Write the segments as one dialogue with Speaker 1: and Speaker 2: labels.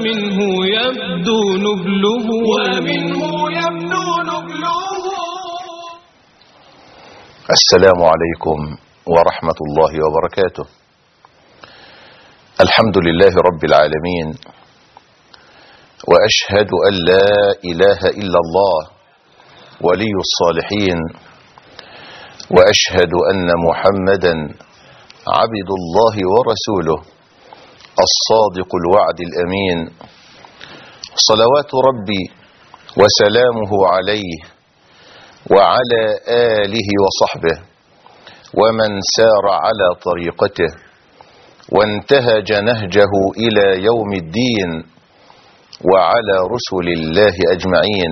Speaker 1: ومنه يبدو نبله
Speaker 2: السلام عليكم ورحمة الله وبركاته. الحمد لله رب العالمين، وأشهد أن لا إله إلا الله ولي الصالحين، وأشهد أن محمدا عبد الله ورسوله الصادق الوعد الأمين، صلوات ربي وسلامه عليه وعلى آله وصحبه ومن سار على طريقته وانتهج نهجه إلى يوم الدين، وعلى رسل الله أجمعين.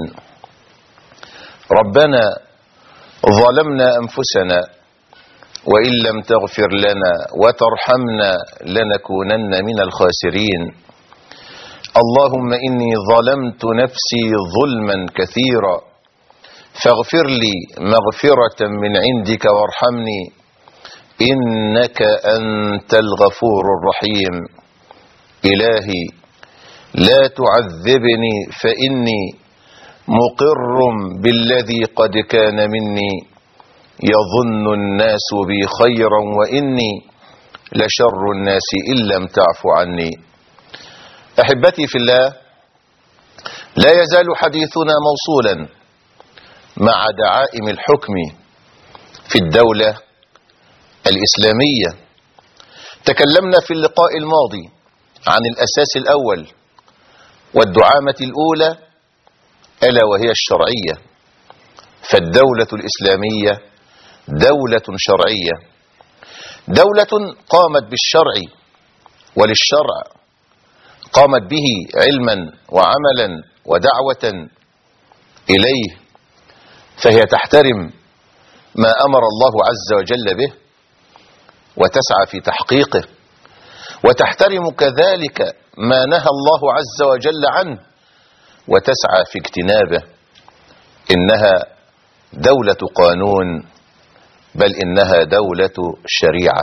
Speaker 2: ربنا ظلمنا أنفسنا وإن لم تغفر لنا وترحمنا لنكونن من الخاسرين. اللهم إني ظلمت نفسي ظلما كثيرا فاغفر لي مغفرة من عندك وارحمني إنك أنت الغفور الرحيم. إلهي لا تعذبني فإني مقر بالذي قد كان مني، يظن الناس بي خيرا وإني لشر الناس إن لم تعف عني. أحبتي في الله، لا يزال حديثنا موصولا مع دعائم الحكم في الدولة الإسلامية. تكلمنا في اللقاء الماضي عن الأساس الأول والدعامة الأولى ألا وهي الشرعية. فالدولة الإسلامية دولة شرعية، دولة قامت بالشرع وللشرع، قامت به علما وعملا ودعوة إليه، فهي تحترم ما أمر الله عز وجل به وتسعى في تحقيقه، وتحترم كذلك ما نهى الله عز وجل عنه وتسعى في اجتنابه. إنها دولة قانون، بل إنها دولة شريعة.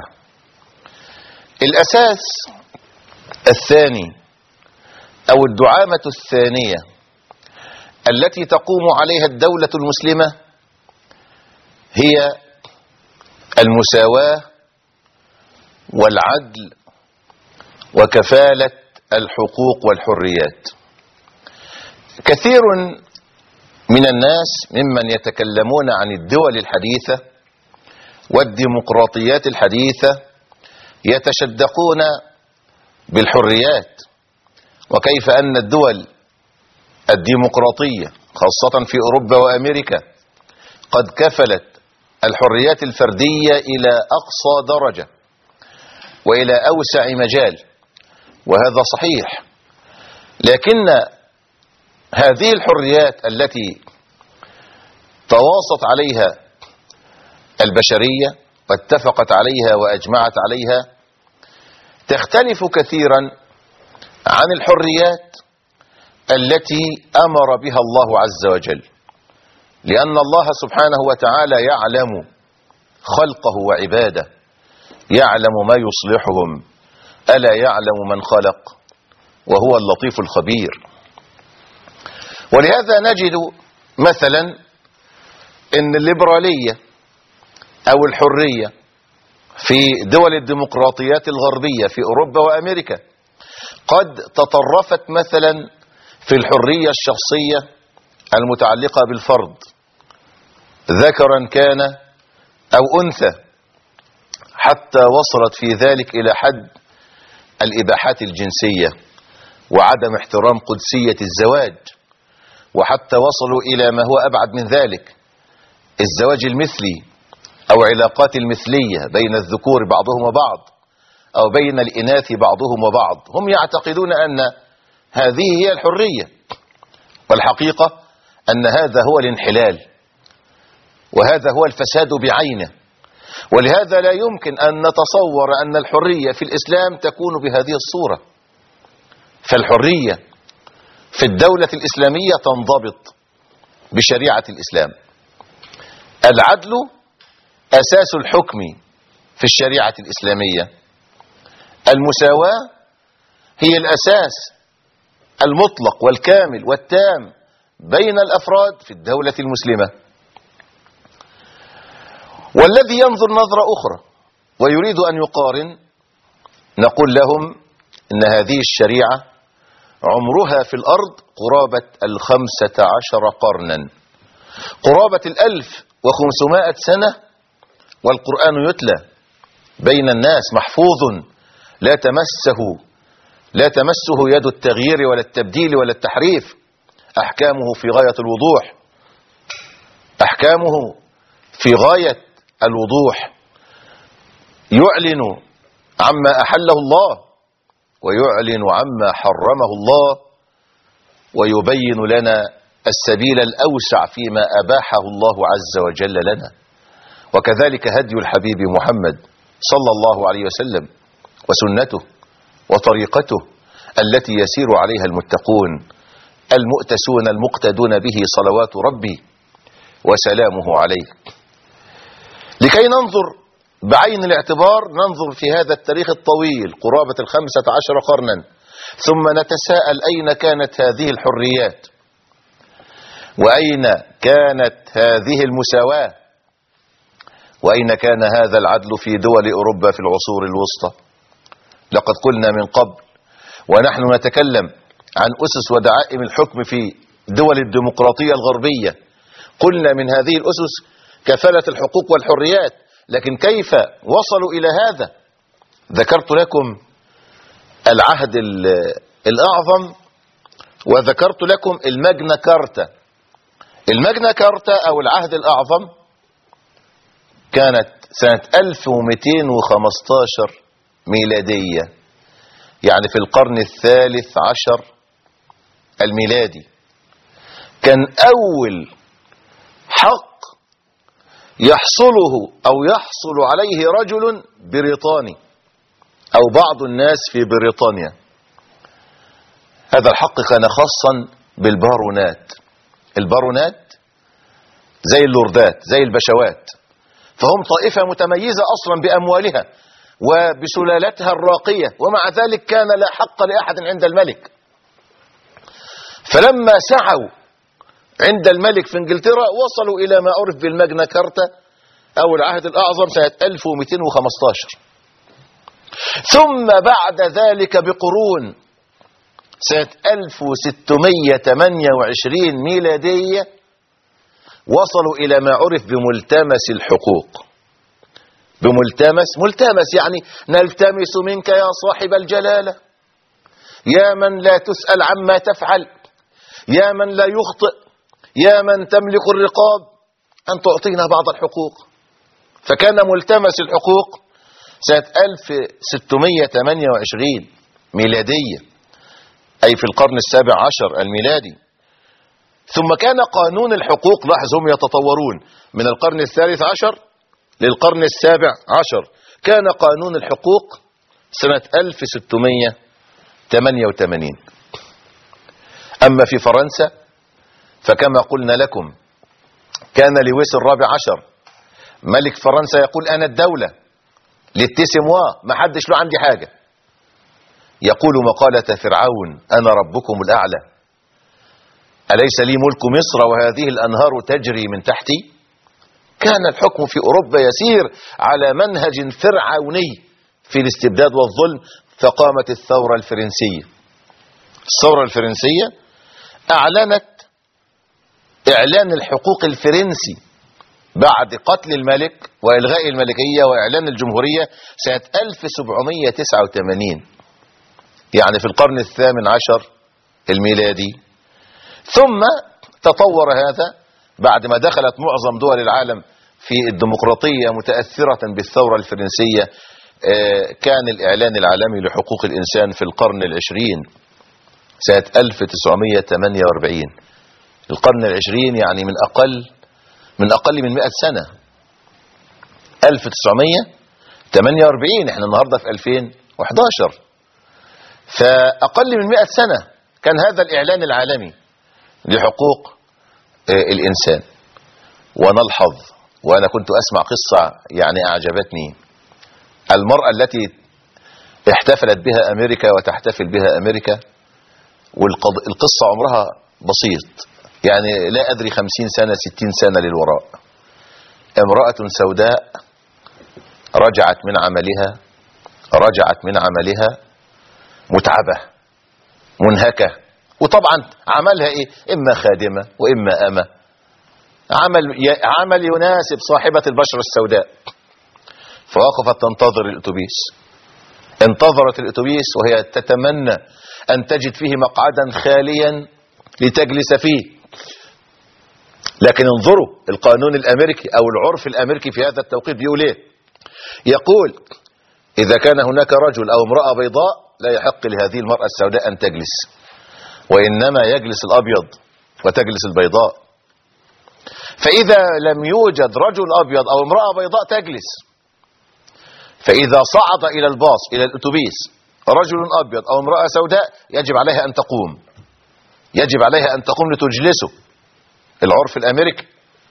Speaker 2: الأساس الثاني أو الدعامة الثانية التي تقوم عليها الدولة المسلمة هي المساواة والعدل وكفالة الحقوق والحريات. كثير من الناس ممن يتكلمون عن الدول الحديثة والديمقراطيات الحديثة يتشدقون بالحريات، وكيف أن الدول الديمقراطية خاصة في أوروبا وأمريكا قد كفلت الحريات الفردية إلى أقصى درجة وإلى أوسع مجال، وهذا صحيح. لكن هذه الحريات التي تواصت عليها البشرية واتفقت عليها وأجمعت عليها تختلف كثيرا عن الحريات التي أمر بها الله عز وجل، لأن الله سبحانه وتعالى يعلم خلقه وعباده، يعلم ما يصلحهم، ألا يعلم من خلق وهو اللطيف الخبير. ولهذا نجد مثلا أن الليبرالية أو الحرية في دول الديمقراطيات الغربية في أوروبا وأمريكا قد تطرفت مثلا في الحرية الشخصية المتعلقة بالفرد، ذكرا كان أو أنثى، حتى وصلت في ذلك إلى حد الإباحات الجنسية وعدم احترام قدسية الزواج، وحتى وصلوا إلى ما هو أبعد من ذلك، الزواج المثلي أو علاقات المثلية بين الذكور بعضهم وبعض أو بين الإناث بعضهم وبعض. هم يعتقدون أن هذه هي الحرية، والحقيقة أن هذا هو الانحلال وهذا هو الفساد بعينه. ولهذا لا يمكن أن نتصور أن الحرية في الإسلام تكون بهذه الصورة. فالحرية في الدولة الإسلامية تنضبط بشريعة الإسلام. العدل أساس الحكم في الشريعة الإسلامية. المساواة هي الأساس المطلق والكامل والتام بين الأفراد في الدولة المسلمة. والذي ينظر نظرة أخرى ويريد أن يقارن، نقول لهم إن هذه الشريعة عمرها في الأرض قرابة 15 قرنا، قرابة 1500 سنة، والقرآن يتلى بين الناس محفوظ لا تمسه يد التغيير ولا التبديل ولا التحريف. أحكامه في غاية الوضوح، أحكامه في غاية الوضوح، يعلن عما أحله الله ويعلن عما حرمه الله، ويبين لنا السبيل الأوسع فيما أباحه الله عز وجل لنا. وكذلك هدي الحبيب محمد صلى الله عليه وسلم وسنته وطريقته التي يسير عليها المتقون المؤتسون المقتدون به صلوات ربي وسلامه عليه. لكي ننظر بعين الاعتبار، ننظر في هذا التاريخ الطويل قرابة 15 قرنا، ثم نتساءل أين كانت هذه الحريات، وأين كانت هذه المساواة، وأين كان هذا العدل في دول أوروبا في العصور الوسطى. لقد قلنا من قبل ونحن نتكلم عن أسس ودعائم الحكم في دول الديمقراطية الغربية، قلنا من هذه الأسس كفالة الحقوق والحريات، لكن كيف وصلوا إلى هذا؟ ذكرت لكم العهد الأعظم، وذكرت لكم الماجنا كارتا. الماجنا كارتا أو العهد الأعظم كانت سنة 1215 ميلادية، يعني في القرن 13 الميلادي. كان أول حق يحصله أو يحصل عليه رجل بريطاني أو بعض الناس في بريطانيا. هذا الحق كان خاصا بالبارونات. البارونات زي اللوردات زي البشوات، فهم طائفة متميزة أصلا بأموالها وبسلالتها الراقية، ومع ذلك كان لا حق لأحد عند الملك. فلما سعوا عند الملك في انجلترا وصلوا إلى ما عرف بالماجنا كارتا أو العهد الأعظم سنة 1215. ثم بعد ذلك بقرون سنة 1628 ميلادية وصلوا إلى ما عرف بملتمس الحقوق. ملتمس يعني نلتمس منك يا صاحب الجلالة، يا من لا تسأل عما تفعل، يا من لا يخطئ، يا من تملك الرقاب، أن تعطينا بعض الحقوق. فكان ملتمس الحقوق سنة 1628 ميلادية، أي في القرن 17 الميلادي. ثم كان قانون الحقوق، لاحظ هم يتطورون من القرن 13 للقرن 17، كان قانون الحقوق سنة 1688. أما في فرنسا فكما قلنا لكم كان لويس الرابع عشر ملك فرنسا يقول أنا الدولة للتسموا، ما حدش له عندي حاجة. يقول مقالة فرعون أنا ربكم الأعلى، أليس لي ملك مصر وهذه الأنهار تجري من تحتي. كان الحكم في أوروبا يسير على منهج فرعوني في الاستبداد والظلم. فقامت الثورة الفرنسية. الثورة الفرنسية أعلنت إعلان الحقوق الفرنسي بعد قتل الملك وإلغاء الملكية وإعلان الجمهورية سنة 1789، يعني في القرن 18 الميلادي. ثم تطور هذا بعد ما دخلت معظم دول العالم في الديمقراطية متأثرة بالثورة الفرنسية. كان الإعلان العالمي لحقوق الإنسان في القرن العشرين سنة 1948. القرن العشرين يعني من أقل من 100 سنة. 1948، احنا النهاردة في 2011، فأقل من 100 سنة كان هذا الإعلان العالمي لحقوق الإنسان. ونلحظ، وأنا كنت أسمع قصة يعني أعجبتني، المرأة التي احتفلت بها أمريكا وتحتفل بها أمريكا والقصة عمرها بسيط، يعني لا أدري 50 سنة 60 سنة للوراء. امرأة سوداء رجعت من عملها متعبة منهكة، وطبعا عملها ايه؟ اما خادمة واما امة، عمل يناسب صاحبة البشرة السوداء. فوقفت تنتظر الاتوبيس، انتظرت الاتوبيس وهي تتمنى ان تجد فيه مقعدا خاليا لتجلس فيه. لكن انظروا القانون الامريكي او العرف الامريكي في هذا التوقيت بيقول ايه؟ يقول اذا كان هناك رجل او امرأة بيضاء لا يحق لهذه المرأة السوداء ان تجلس، وانما يجلس الابيض وتجلس البيضاء. فاذا لم يوجد رجل ابيض او امرأة بيضاء تجلس، فاذا صعد الى الباص الى الاتوبيس رجل ابيض او امرأة سوداء يجب عليها ان تقوم لتجلسه. العرف الامريكي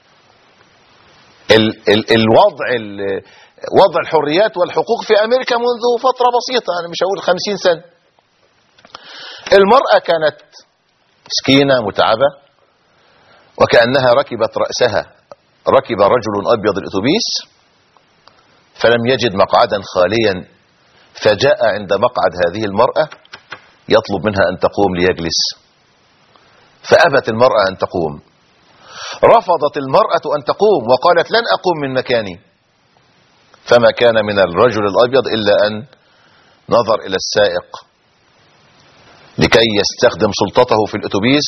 Speaker 2: وضع الحريات والحقوق في امريكا منذ فترة بسيطة، انا مش هقول 50 سنة. المرأة كانت مسكينة متعبة، وكأنها ركب رجل ابيض الاتوبيس فلم يجد مقعدا خاليا، فجاء عند مقعد هذه المرأة يطلب منها ان تقوم ليجلس، فأبت المرأة ان تقوم. رفضت المرأة ان تقوم وقالت لن اقوم من مكاني. فما كان من الرجل الابيض الا ان نظر الى السائق لكي يستخدم سلطته في الاتوبيس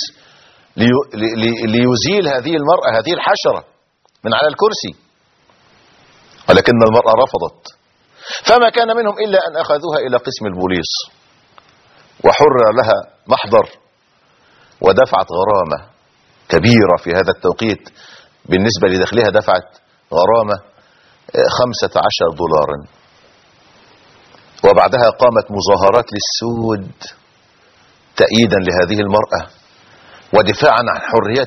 Speaker 2: ليزيل هذه المرأة هذه الحشرة من على الكرسي، ولكن المرأة رفضت. فما كان منهم الا ان اخذوها الى قسم البوليس وحرر لها محضر، ودفعت غرامة كبيرة في هذا التوقيت. بالنسبة لدخلها دفعت غرامة 15 دولارا. وبعدها قامت مظاهرات للسود تأييدا لهذه المرأة ودفاعا عن حريات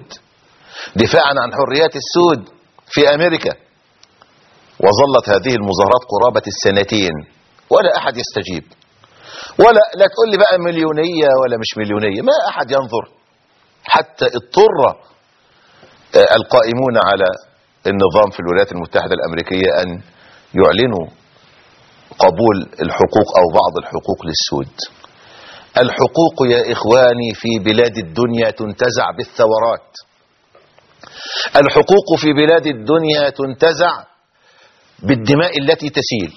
Speaker 2: السود في أمريكا. وظلت هذه المظاهرات قرابة السنتين ولا أحد يستجيب، ولا لا تقول لي بقى مليونية ولا مش مليونية، ما أحد ينظر. حتى اضطر القائمون على النظام في الولايات المتحدة الأمريكية أن يعلنوا قبول الحقوق أو بعض الحقوق للسود. الحقوق يا إخواني في بلاد الدنيا تنتزع بالثورات، الحقوق في بلاد الدنيا تنتزع بالدماء التي تسيل.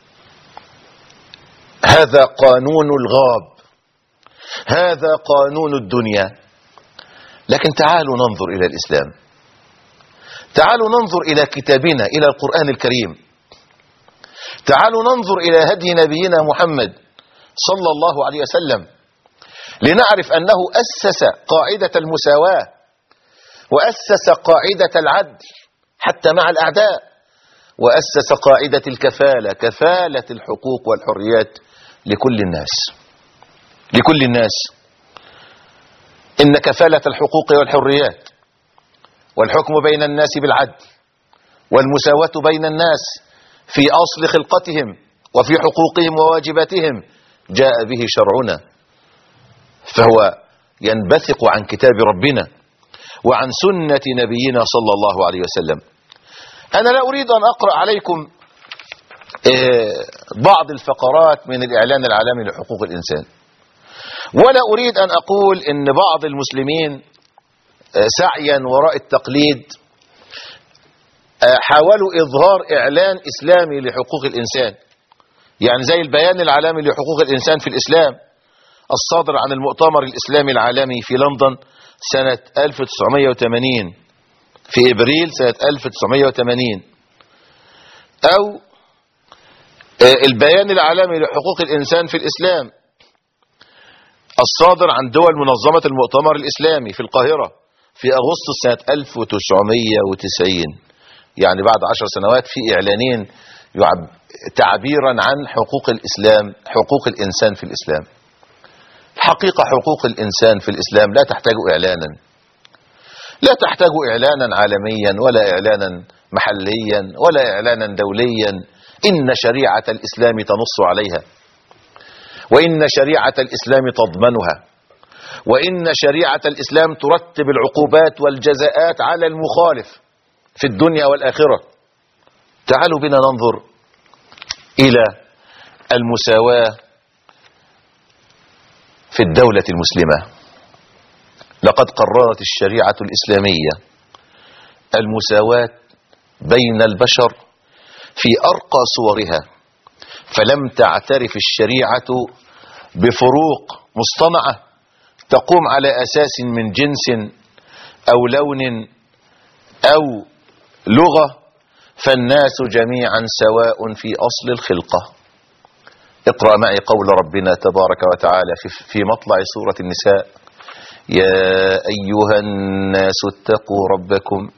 Speaker 2: هذا قانون الغاب، هذا قانون الدنيا. لكن تعالوا ننظر إلى الإسلام، تعالوا ننظر إلى كتابنا، إلى القرآن الكريم، تعالوا ننظر إلى هدي نبينا محمد صلى الله عليه وسلم، لنعرف أنه أسس قاعدة المساواة وأسس قاعدة العدل حتى مع الأعداء، وأسس قاعدة الكفالة، كفالة الحقوق والحريات لكل الناس. إن كفالة الحقوق والحريات والحكم بين الناس بالعدل والمساواة بين الناس في أصل خلقتهم وفي حقوقهم وواجباتهم جاء به شرعنا، فهو ينبثق عن كتاب ربنا وعن سنة نبينا صلى الله عليه وسلم. أنا لا أريد أن أقرأ عليكم بعض الفقرات من الإعلان العالمي لحقوق الإنسان، ولا أريد أن أقول إن بعض المسلمين سعيا وراء التقليد حاولوا إظهار إعلان إسلامي لحقوق الإنسان، يعني زي البيان العالمي لحقوق الإنسان في الإسلام الصادر عن المؤتمر الإسلامي العالمي في لندن سنة 1980 في إبريل سنة 1980، أو البيان العالمي لحقوق الإنسان في الإسلام الصادر عن دول منظمة المؤتمر الإسلامي في القاهرة في أغسطس سنة 1990. يعني بعد 10 سنوات في إعلانين تعبيرا عن حقوق الإسلام، حقوق الإنسان في الإسلام. الحقيقة حقوق الإنسان في الإسلام لا تحتاج إعلانا، لا تحتاج إعلانا عالميا ولا إعلانا محليا ولا إعلانا دوليا. إن شريعة الإسلام تنص عليها، وإن شريعة الإسلام تضمنها. وإن شريعة الإسلام ترتب العقوبات والجزاءات على المخالف في الدنيا والآخرة. تعالوا بنا ننظر إلى المساواة في الدولة المسلمة. لقد قررت الشريعة الإسلامية المساواة بين البشر في أرقى صورها، فلم تعترف الشريعة بفروق مصطنعة تقوم على أساس من جنس أو لون أو لغة، فالناس جميعا سواء في أصل الخلقة. اقرأ معي قول ربنا تبارك وتعالى في مطلع سورة النساء: يا أيها الناس اتقوا ربكم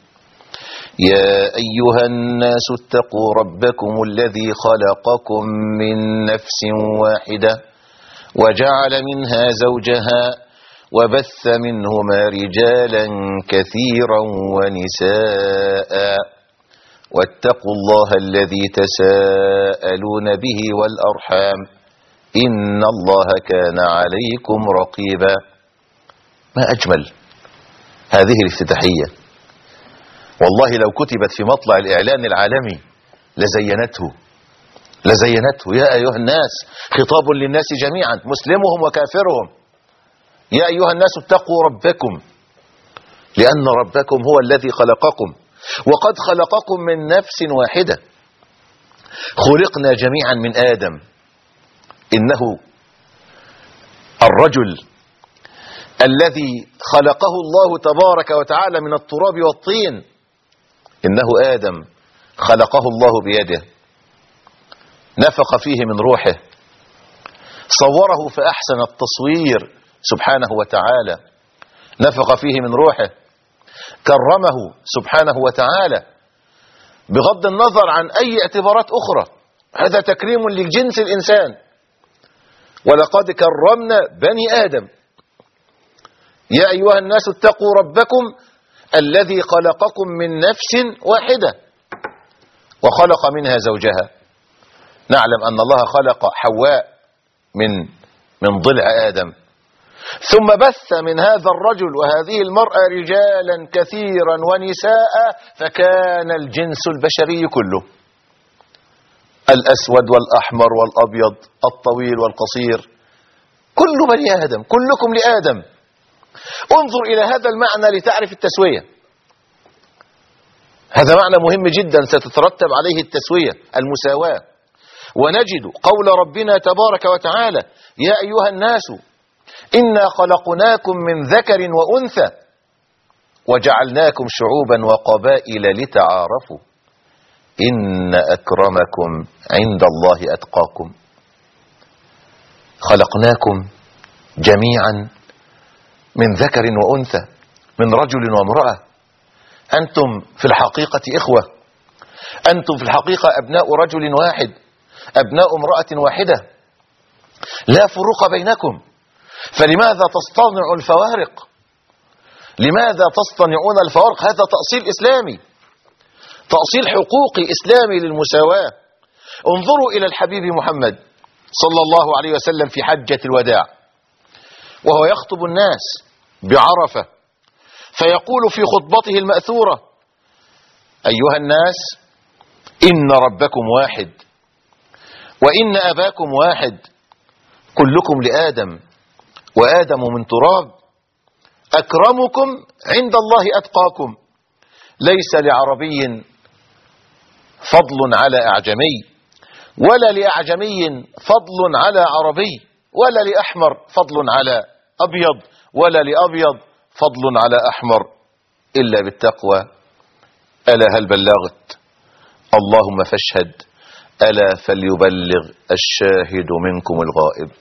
Speaker 2: الذي خلقكم من نفس واحدة وجعل منها زوجها وبث منهما رجالا كثيرا ونساء واتقوا الله الذي تساءلون به والأرحام إن الله كان عليكم رقيبا. ما أجمل هذه الافتتاحية، والله لو كتبت في مطلع الإعلان العالمي لزينته. يا أيها الناس، خطاب للناس جميعا مسلمهم وكافرهم. يا أيها الناس اتقوا ربكم، لأن ربكم هو الذي خلقكم، وقد خلقكم من نفس واحدة. خلقنا جميعا من آدم، إنه الرجل الذي خلقه الله تبارك وتعالى من التراب والطين، إنه آدم خلقه الله بيده، نفخ فيه من روحه، صوره فأحسن التصوير سبحانه وتعالى، نفخ فيه من روحه، كرمه سبحانه وتعالى بغض النظر عن أي اعتبارات أخرى. هذا تكريم لجنس الإنسان. ولقد كرمنا بني آدم. يا أيها الناس اتقوا ربكم الذي خلقكم من نفس واحدة وخلق منها زوجها. نعلم أن الله خلق حواء من ضلع آدم، ثم بث من هذا الرجل وهذه المرأة رجالا كثيرا ونساء، فكان الجنس البشري كله، الأسود والأحمر والأبيض، الطويل والقصير، كل بني آدم، كلكم لآدم. انظر إلى هذا المعنى لتعرف التسوية. هذا معنى مهم جدا ستترتب عليه التسوية، المساواة. ونجد قول ربنا تبارك وتعالى: يا أيها الناس إنا خلقناكم من ذكر وأنثى وجعلناكم شعوبا وقبائل لتعارفوا إن أكرمكم عند الله أتقاكم. خلقناكم جميعا من ذكر وأنثى، من رجل وامرأة. أنتم في الحقيقة إخوة، أنتم في الحقيقة أبناء رجل واحد، أبناء امرأة واحدة، لا فروق بينكم. فلماذا تصطنعوا الفوارق؟ لماذا تصطنعون الفوارق؟ هذا تأصيل إسلامي، تأصيل حقوقي إسلامي للمساواة. انظروا إلى الحبيب محمد صلى الله عليه وسلم في حجة الوداع وهو يخطب الناس بعرفة، فيقول في خطبته المأثورة: أيها الناس إن ربكم واحد وإن أباكم واحد، كلكم لآدم وآدم من تراب، أكرمكم عند الله أتقاكم. ليس لعربي فضل على أعجمي، ولا لأعجمي فضل على عربي، ولا لأحمر فضل على أبيض، ولا لأبيض فضل على أحمر، إلا بالتقوى. ألا هل بلغت؟ اللهم فاشهد. ألا فليبلغ الشاهد منكم الغائب.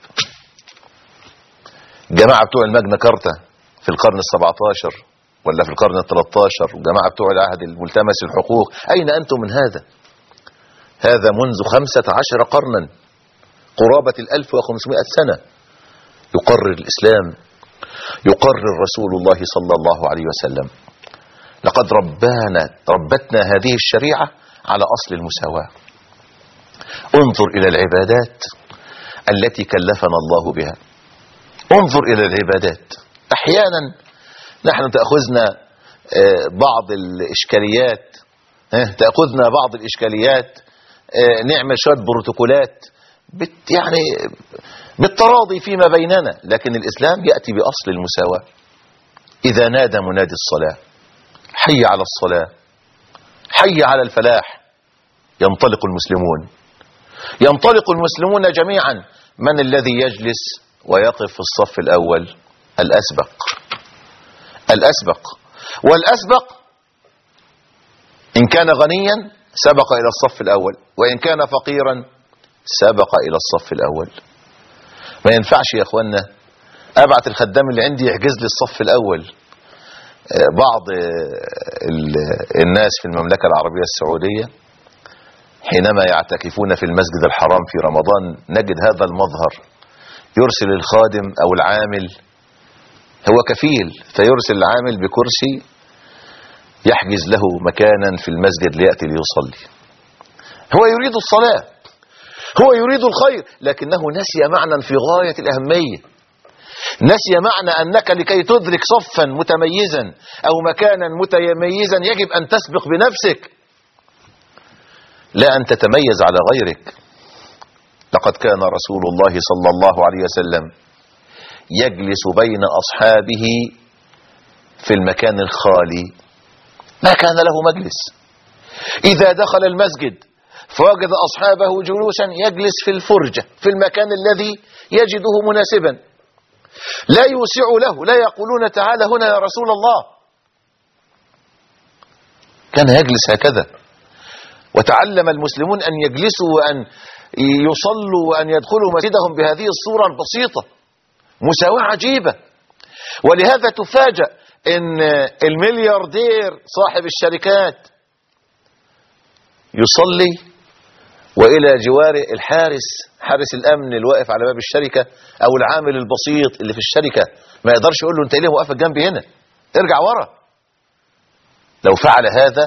Speaker 2: جماعة بتوع الماجنا كارتا في القرن ال17 ولا في القرن ال13، وجماعة بتوع العهد الملتمس الحقوق، أين أنتم من هذا؟ هذا منذ 15 قرنا، قرابة 1500 سنة يقرر الإسلام، يقرر رسول الله صلى الله عليه وسلم. لقد ربتنا هذه الشريعة على أصل المساواة. انظر إلى العبادات التي كلفنا الله بها، انظر إلى العبادات أحيانا نحن تأخذنا بعض الإشكاليات، تأخذنا بعض الإشكاليات، نعمل شوية بروتوكولات يعني بالتراضي فيما بيننا، لكن الإسلام يأتي بأصل المساواة. إذا نادى منادي الصلاة حي على الصلاة حي على الفلاح ينطلق المسلمون جميعا. من الذي يجلس ويقف في الصف الأول؟ الأسبق. والأسبق إن كان غنيا سبق إلى الصف الأول، وإن كان فقيرا سبق إلى الصف الأول. ما ينفعش يا أخوانا أبعت الخدام اللي عندي يحجز لي الصف الأول. بعض الناس في المملكة العربية السعودية حينما يعتكفون في المسجد الحرام في رمضان نجد هذا المظهر، يرسل الخادم أو العامل، هو كفيل، فيرسل العامل بكرسي يحجز له مكانا في المسجد ليأتي ليصلي. هو يريد الصلاة، هو يريد الخير، لكنه نسي معنى في غاية الأهمية. نسي معنى أنك لكي تدرك صفا متميزا أو مكانا متميزا يجب أن تسبق بنفسك، لا أن تتميز على غيرك. لقد كان رسول الله صلى الله عليه وسلم يجلس بين أصحابه في المكان الخالي، ما كان له مجلس. إذا دخل المسجد فوجد أصحابه جلوسا يجلس في الفرجة في المكان الذي يجده مناسبا، لا يوسع له، لا يقولون تعالى هنا يا رسول الله. كان يجلس هكذا. وتعلم المسلمون أن يجلسوا وأن يصلوا وأن يدخلوا مسجدهم بهذه الصورة البسيطة، مساواة عجيبة. ولهذا تفاجأ ان الملياردير صاحب الشركات يصلي وإلى جواره الحارس، حارس الأمن الواقف على باب الشركة أو العامل البسيط اللي في الشركة، ما يقدرش يقول له أنت ليه واقف جنبي هنا، ارجع ورا. لو فعل هذا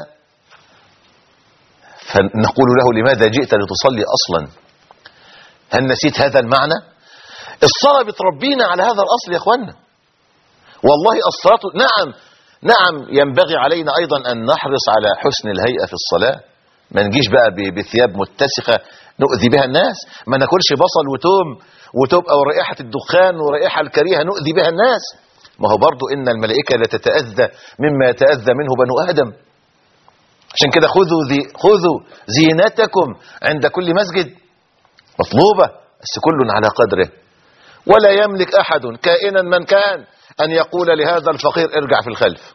Speaker 2: فنقول له لماذا جئت لتصلي أصلا؟ هل نسيت هذا المعنى؟ الصلاة بتربينا على هذا الأصل يا أخوانا. والله الصلاة نعم ينبغي علينا أيضا أن نحرص على حسن الهيئة في الصلاة. ما نجيش بقى بثياب متسخة نؤذي بها الناس، ما ناكلش بصل وتوم أو رائحة الدخان ورائحة الكريهة نؤذي بها الناس. ما هو برضو إن الملائكة لا تتأذى مما يتأذى منه بنو آدم. عشان كده خذوا زينتكم عند كل مسجد، مطلوبة بس كل على قدره. ولا يملك أحد كائنا من كان أن يقول لهذا الفقير ارجع في الخلف.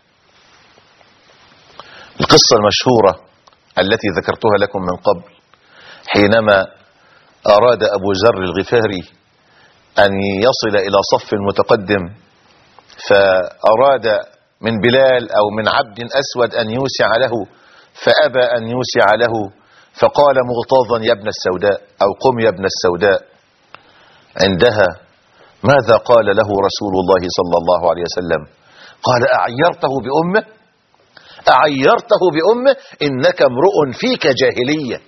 Speaker 2: القصة المشهورة التي ذكرتها لكم من قبل، حينما أراد أبو ذر الغفاري أن يصل إلى صف متقدم، فأراد من بلال أو من عبد أسود أن يوسع له، فأبى أن يوسع له، فقال مغتاظا يا ابن السوداء أو قم يا ابن السوداء. عندها ماذا قال له رسول الله صلى الله عليه وسلم؟ قال أعيرته بأمه؟ أعيرته بأمه؟ إنك امرؤ فيك جاهلية.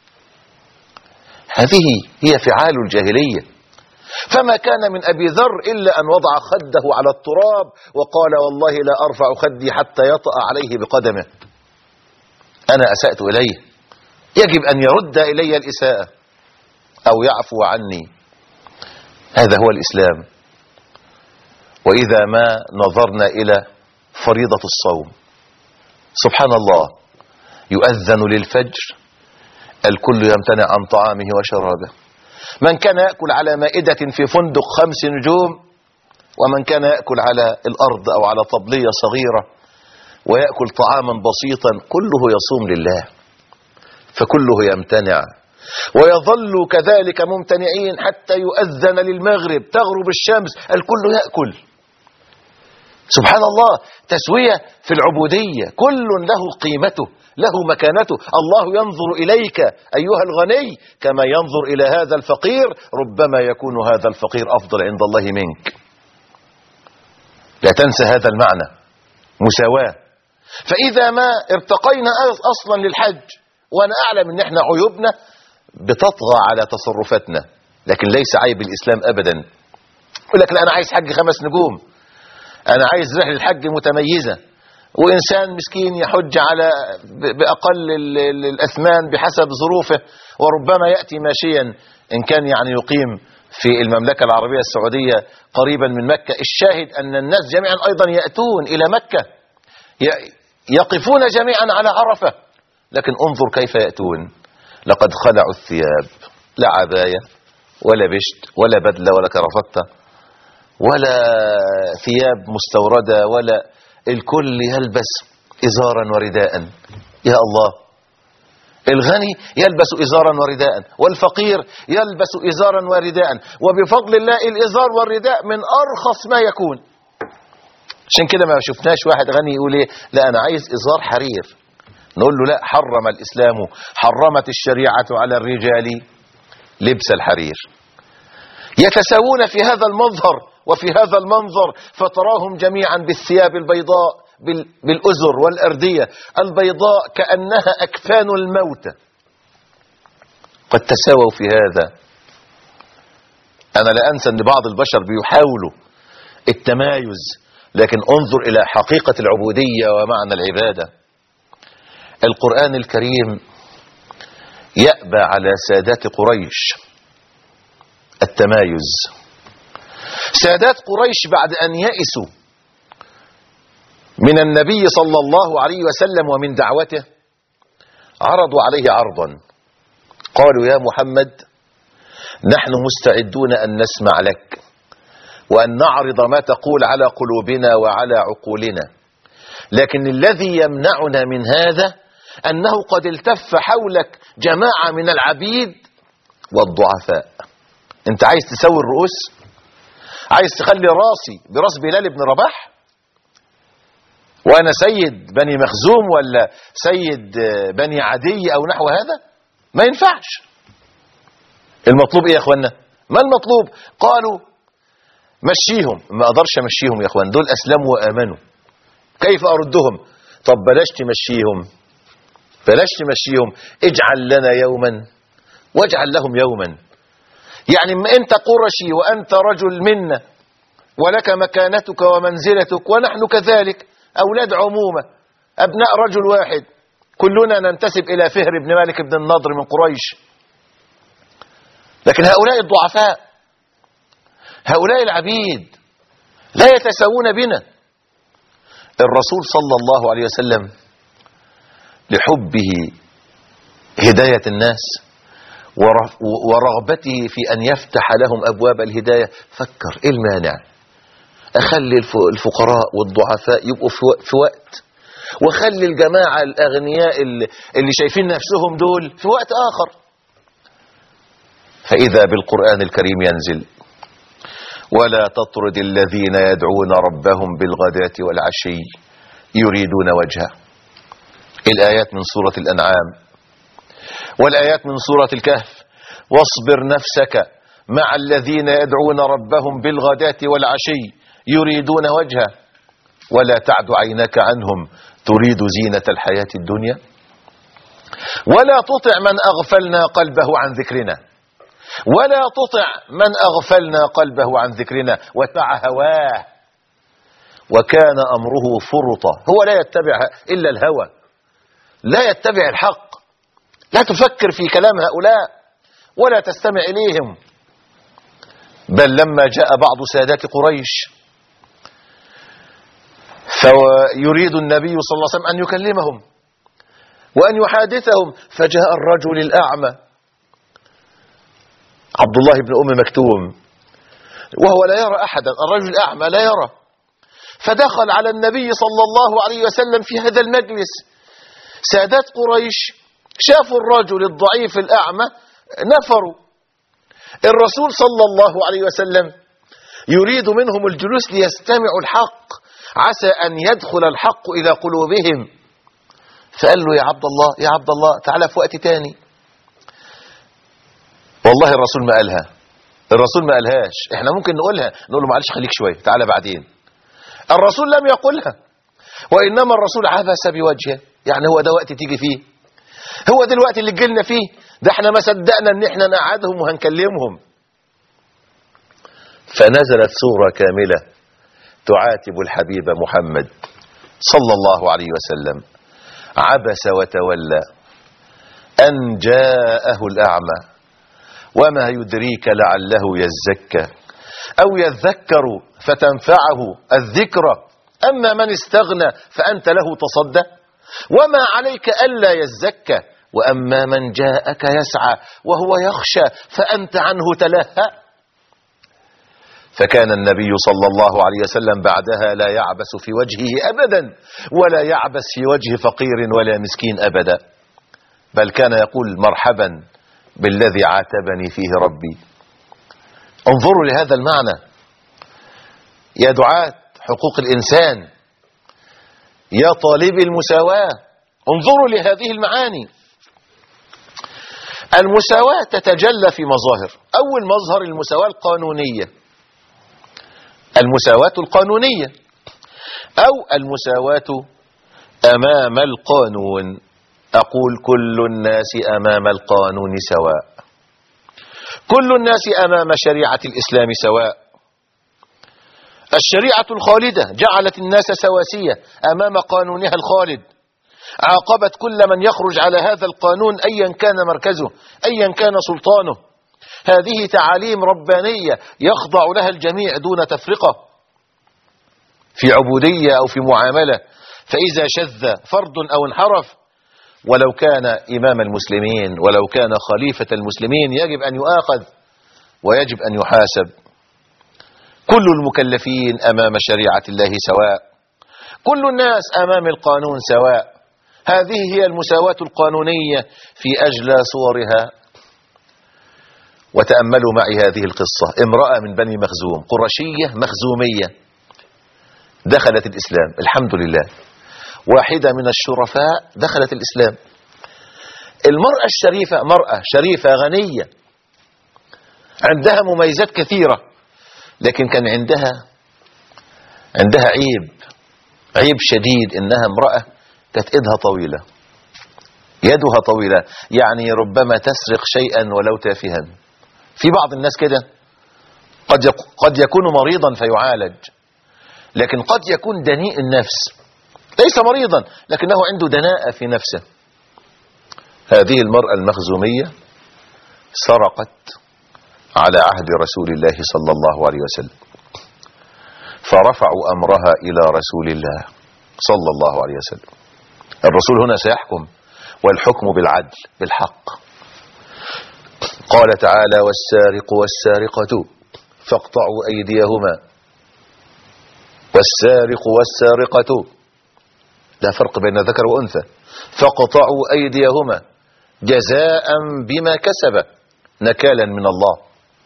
Speaker 2: هذه هي فعال الجاهلية. فما كان من أبي ذر إلا أن وضع خده على التراب وقال والله لا أرفع خدي حتى يطأ عليه بقدمه. أنا أسأت إليه، يجب أن يرد إلي الإساءة أو يعفو عني. هذا هو الإسلام. وإذا ما نظرنا إلى فريضة الصوم، سبحان الله، يؤذن للفجر الكل يمتنع عن طعامه وشرابه. من كان يأكل على مائدة في فندق 5 نجوم، ومن كان يأكل على الأرض أو على طبلية صغيرة ويأكل طعاما بسيطا، كله يصوم لله، فكله يمتنع. ويظل كذلك ممتنعين حتى يؤذن للمغرب، تغرب الشمس، الكل يأكل. سبحان الله، تسوية في العبودية، كل له قيمته، له مكانته. الله ينظر إليك أيها الغني كما ينظر إلى هذا الفقير، ربما يكون هذا الفقير أفضل عند الله منك. لا تنسى هذا المعنى، مساواة. فإذا ما ارتقينا أصلا للحج، وأنا أعلم أن احنا عيوبنا بتطغى على تصرفاتنا، لكن ليس عيب الإسلام أبدا. يقول لك لا أنا عايز حج 5 نجوم، أنا عايز رحلة الحج متميزة، وإنسان مسكين يحج على بأقل الأثمان بحسب ظروفه، وربما يأتي ماشيا إن كان يعني يقيم في المملكة العربية السعودية قريبا من مكة. الشاهد أن الناس جميعا أيضا يأتون إلى مكة، يقفون جميعا على عرفة، لكن انظر كيف يأتون. لقد خلعوا الثياب، لا عباية ولا بشت ولا بدلة ولا كرافتة ولا ثياب مستوردة، ولا الكل يلبس إزارا ورداء. يا الله، الغني يلبس إزارا ورداء، والفقير يلبس إزارا ورداء، وبفضل الله الإزار والرداء من أرخص ما يكون. عشان كده ما شفناش واحد غني يقول ايه، لا أنا عايز إزار حرير. نقول له لا، حرم الإسلام، حرمت الشريعة على الرجال لبس الحرير. يتساوون في هذا المظهر وفي هذا المنظر، فتراهم جميعا بالثياب البيضاء، بالأزر والأردية البيضاء كأنها أكفان الموتى. قد تساووا في هذا. أنا لا أنسى أن بعض البشر بيحاولوا التمايز، لكن انظر إلى حقيقة العبودية ومعنى العبادة. القرآن الكريم يأبى على سادات قريش التمايز. سادات قريش بعد أن يئسوا من النبي صلى الله عليه وسلم ومن دعوته، عرضوا عليه عرضا. قالوا يا محمد، نحن مستعدون أن نسمع لك وأن نعرض ما تقول على قلوبنا وعلى عقولنا، لكن الذي يمنعنا من هذا أنه قد التف حولك جماعة من العبيد والضعفاء. انت عايز تسوي الرؤوس؟ عايز تخلي راسي براس بلال بن رباح وانا سيد بني مخزوم ولا سيد بني عدي او نحو هذا؟ ما ينفعش. المطلوب ايه يا اخوانا؟ ما المطلوب؟ قالوا مشيهم. ما اقدرش امشيهم يا اخوان، دول اسلموا وامنوا، كيف اردهم؟ طب بلاش تمشيهم، بلاش تمشيهم، اجعل لنا يوما واجعل لهم يوما. يعني ما انت قرشي وانت رجل منا ولك مكانتك ومنزلتك، ونحن كذلك اولاد عمومة، ابناء رجل واحد، كلنا ننتسب الى فهر بن مالك بن النضر من قريش. لكن هؤلاء الضعفاء، هؤلاء العبيد لا يتساوون بنا. الرسول صلى الله عليه وسلم لحبه هداية الناس ورغبته في أن يفتح لهم أبواب الهداية فكر إيه المانع؟ أخلي الفقراء والضعفاء يبقوا في وقت، وخلي الجماعة الأغنياء اللي شايفين نفسهم دول في وقت آخر. فإذا بالقرآن الكريم ينزل ولا تطرد الذين يدعون ربهم بالغداة والعشي يريدون وجهه. الآيات من سورة الأنعام والآيات من سورة الكهف. واصبر نفسك مع الذين يدعون ربهم بالغداة والعشي يريدون وجهه ولا تعد عينك عنهم تريد زينة الحياة الدنيا ولا تطع من أغفلنا قلبه عن ذكرنا، ولا تطع من أغفلنا قلبه عن ذكرنا واتبع هواه وكان أمره فرطا. هو لا يتبع إلا الهوى، لا يتبع الحق. لا تفكر في كلام هؤلاء ولا تستمع إليهم. بل لما جاء بعض سادات قريش فيريد النبي صلى الله عليه وسلم أن يكلمهم وأن يحادثهم، فجاء الرجل الأعمى عبد الله بن أم مكتوم وهو لا يرى أحدا، الرجل الأعمى لا يرى، فدخل على النبي صلى الله عليه وسلم في هذا المجلس. سادات قريش شافوا الرجل الضعيف الأعمى نفروا. الرسول صلى الله عليه وسلم يريد منهم الجلوس ليستمعوا الحق، عسى أن يدخل الحق إلى قلوبهم. فقال له يا عبد الله، يا عبد الله تعالى في وقت تاني. والله الرسول ما قالها، الرسول ما قالهاش. احنا ممكن نقولها، نقول له معلش خليك شوية تعالى بعدين. الرسول لم يقولها، وإنما الرسول عبس بوجهه. يعني هو ده وقت تيجي فيه؟ هو ده الوقت اللي جيلنا فيه؟ ده احنا ما صدقنا ان احنا نقعدهم وهنكلمهم. فنزلت سورة كاملة تعاتب الحبيب محمد صلى الله عليه وسلم: عبس وتولى أن جاءه الأعمى وما يدريك لعله يزكى أو يذكر فتنفعه الذكرى أما من استغنى فأنت له تصدى وما عليك ألا يزكى وأما من جاءك يسعى وهو يخشى فأنت عنه تلهى. فكان النبي صلى الله عليه وسلم بعدها لا يعبس في وجهه أبدا ولا يعبس في وجه فقير ولا مسكين أبدا، بل كان يقول: مرحبا بالذي عاتبني فيه ربي. انظروا لهذا المعنى يا دعاة حقوق الإنسان، يا طالبي المساواة، انظروا لهذه المعاني. المساواة تتجلى في مظاهر. أول مظهر المساواة القانونية، المساواة القانونية أو المساواة أمام القانون. أقول: كل الناس أمام القانون سواء، كل الناس أمام شريعة الإسلام سواء. الشريعة الخالدة جعلت الناس سواسية أمام قانونها الخالد، عاقبت كل من يخرج على هذا القانون أيا كان مركزه أيا كان سلطانه. هذه تعاليم ربانية يخضع لها الجميع دون تفرقة في عبودية أو في معاملة. فإذا شذ فرد أو انحرف ولو كان إمام المسلمين ولو كان خليفة المسلمين يجب أن يؤاخذ ويجب أن يحاسب. كل المكلفين أمام شريعة الله سواء، كل الناس أمام القانون سواء. هذه هي المساواة القانونية في أجلى صورها. وتأملوا معي هذه القصة. امرأة من بني مخزوم، قرشية مخزومية، دخلت الإسلام الحمد لله. واحدة من الشرفاء دخلت الإسلام. المرأة الشريفة مرأة شريفة غنية عندها مميزات كثيرة، لكن كان عندها عيب شديد، إنها امرأة كانت يدها طويلة، يعني ربما تسرق شيئا ولو تافها. في بعض الناس كده قد يكون مريضا فيعالج، لكن قد يكون دنيء النفس، ليس مريضا لكنه عنده دناءة في نفسه. هذه المرأة المخزومية سرقت على عهد رسول الله صلى الله عليه وسلم، فرفعوا أمرها إلى رسول الله صلى الله عليه وسلم. الرسول هنا سيحكم، والحكم بالعدل بالحق. قال تعالى: والسارق والسارقة فاقطعوا أيديهما. والسارق والسارقة، لا فرق بين ذكر وأنثى. فاقطعوا أيديهما جزاء بما كسب نكالا من الله.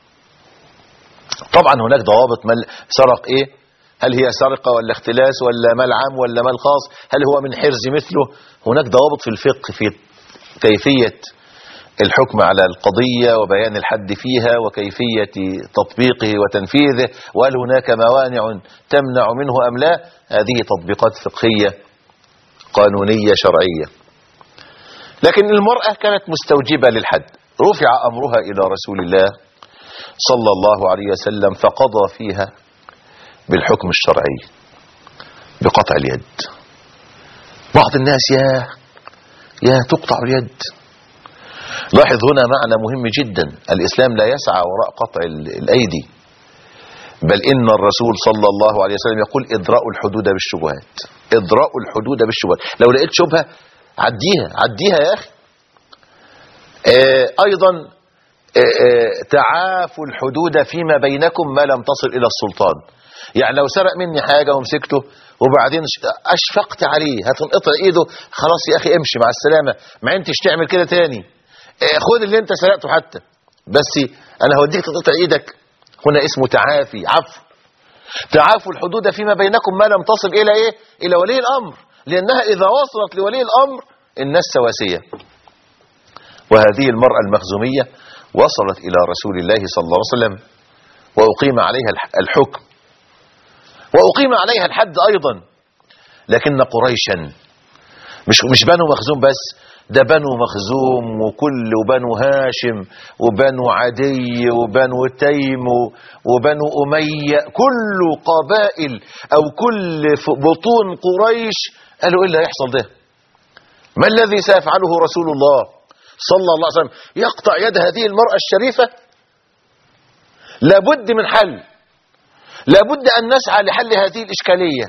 Speaker 2: طبعا هناك ضوابط. من سرق ايه؟ هل هي سرقة ولا اختلاس ولا مال عام ولا مال خاص؟ هل هو من حرز مثله؟ هناك ضوابط في الفقه في كيفية الحكم على القضية وبيان الحد فيها وكيفية تطبيقه وتنفيذه، وهل هناك موانع تمنع منه أم لا. هذه تطبيقات فقهية قانونية شرعية. لكن المرأة كانت مستوجبة للحد، رفع أمرها إلى رسول الله صلى الله عليه وسلم، فقضى فيها بالحكم الشرعي بقطع اليد. بعض الناس يا تقطع اليد. لاحظ هنا معنى مهم جدا. الإسلام لا يسعى وراء قطع الأيدي، بل إن الرسول صلى الله عليه وسلم يقول: ادرأوا الحدود بالشبهات. ادرأوا الحدود بالشبهات. لو لقيت شبهة عديها يا أخي. أيضا تعافوا الحدود فيما بينكم ما لم تصل إلى السلطان. يعني لو سرق مني حاجة ومسكته وبعدين أشفقت عليه هتنقطع إيده، خلاص يا أخي امشي مع السلامة، ما انتش تعمل كده تاني، خد اللي انت سرقته حتى، بس أنا هوديك تقطع إيدك. هنا اسمه تعافي، عفو. تعافوا الحدود فيما بينكم ما لم تصل إلى إيه؟ إلى ولي الأمر، لأنها إذا وصلت لولي الأمر الناس سواسية. وهذه المرأة المخزومية وصلت إلى رسول الله صلى الله عليه وسلم وأقيم عليها الحكم وأقيم عليها الحد أيضا. لكن قريشا مش بنو مخزوم بس، ده بنو مخزوم وبنو هاشم وبنو عدي وبنو تيم وبنو أمية، كل قبائل أو كل بطون قريش قالوا إيه اللي هيحصل ده؟ ما الذي سيفعله رسول الله صلى الله عليه وسلم؟ يقطع يد هذه المرأة الشريفة؟ لابد من حل، لابد أن نسعى لحل هذه الإشكالية.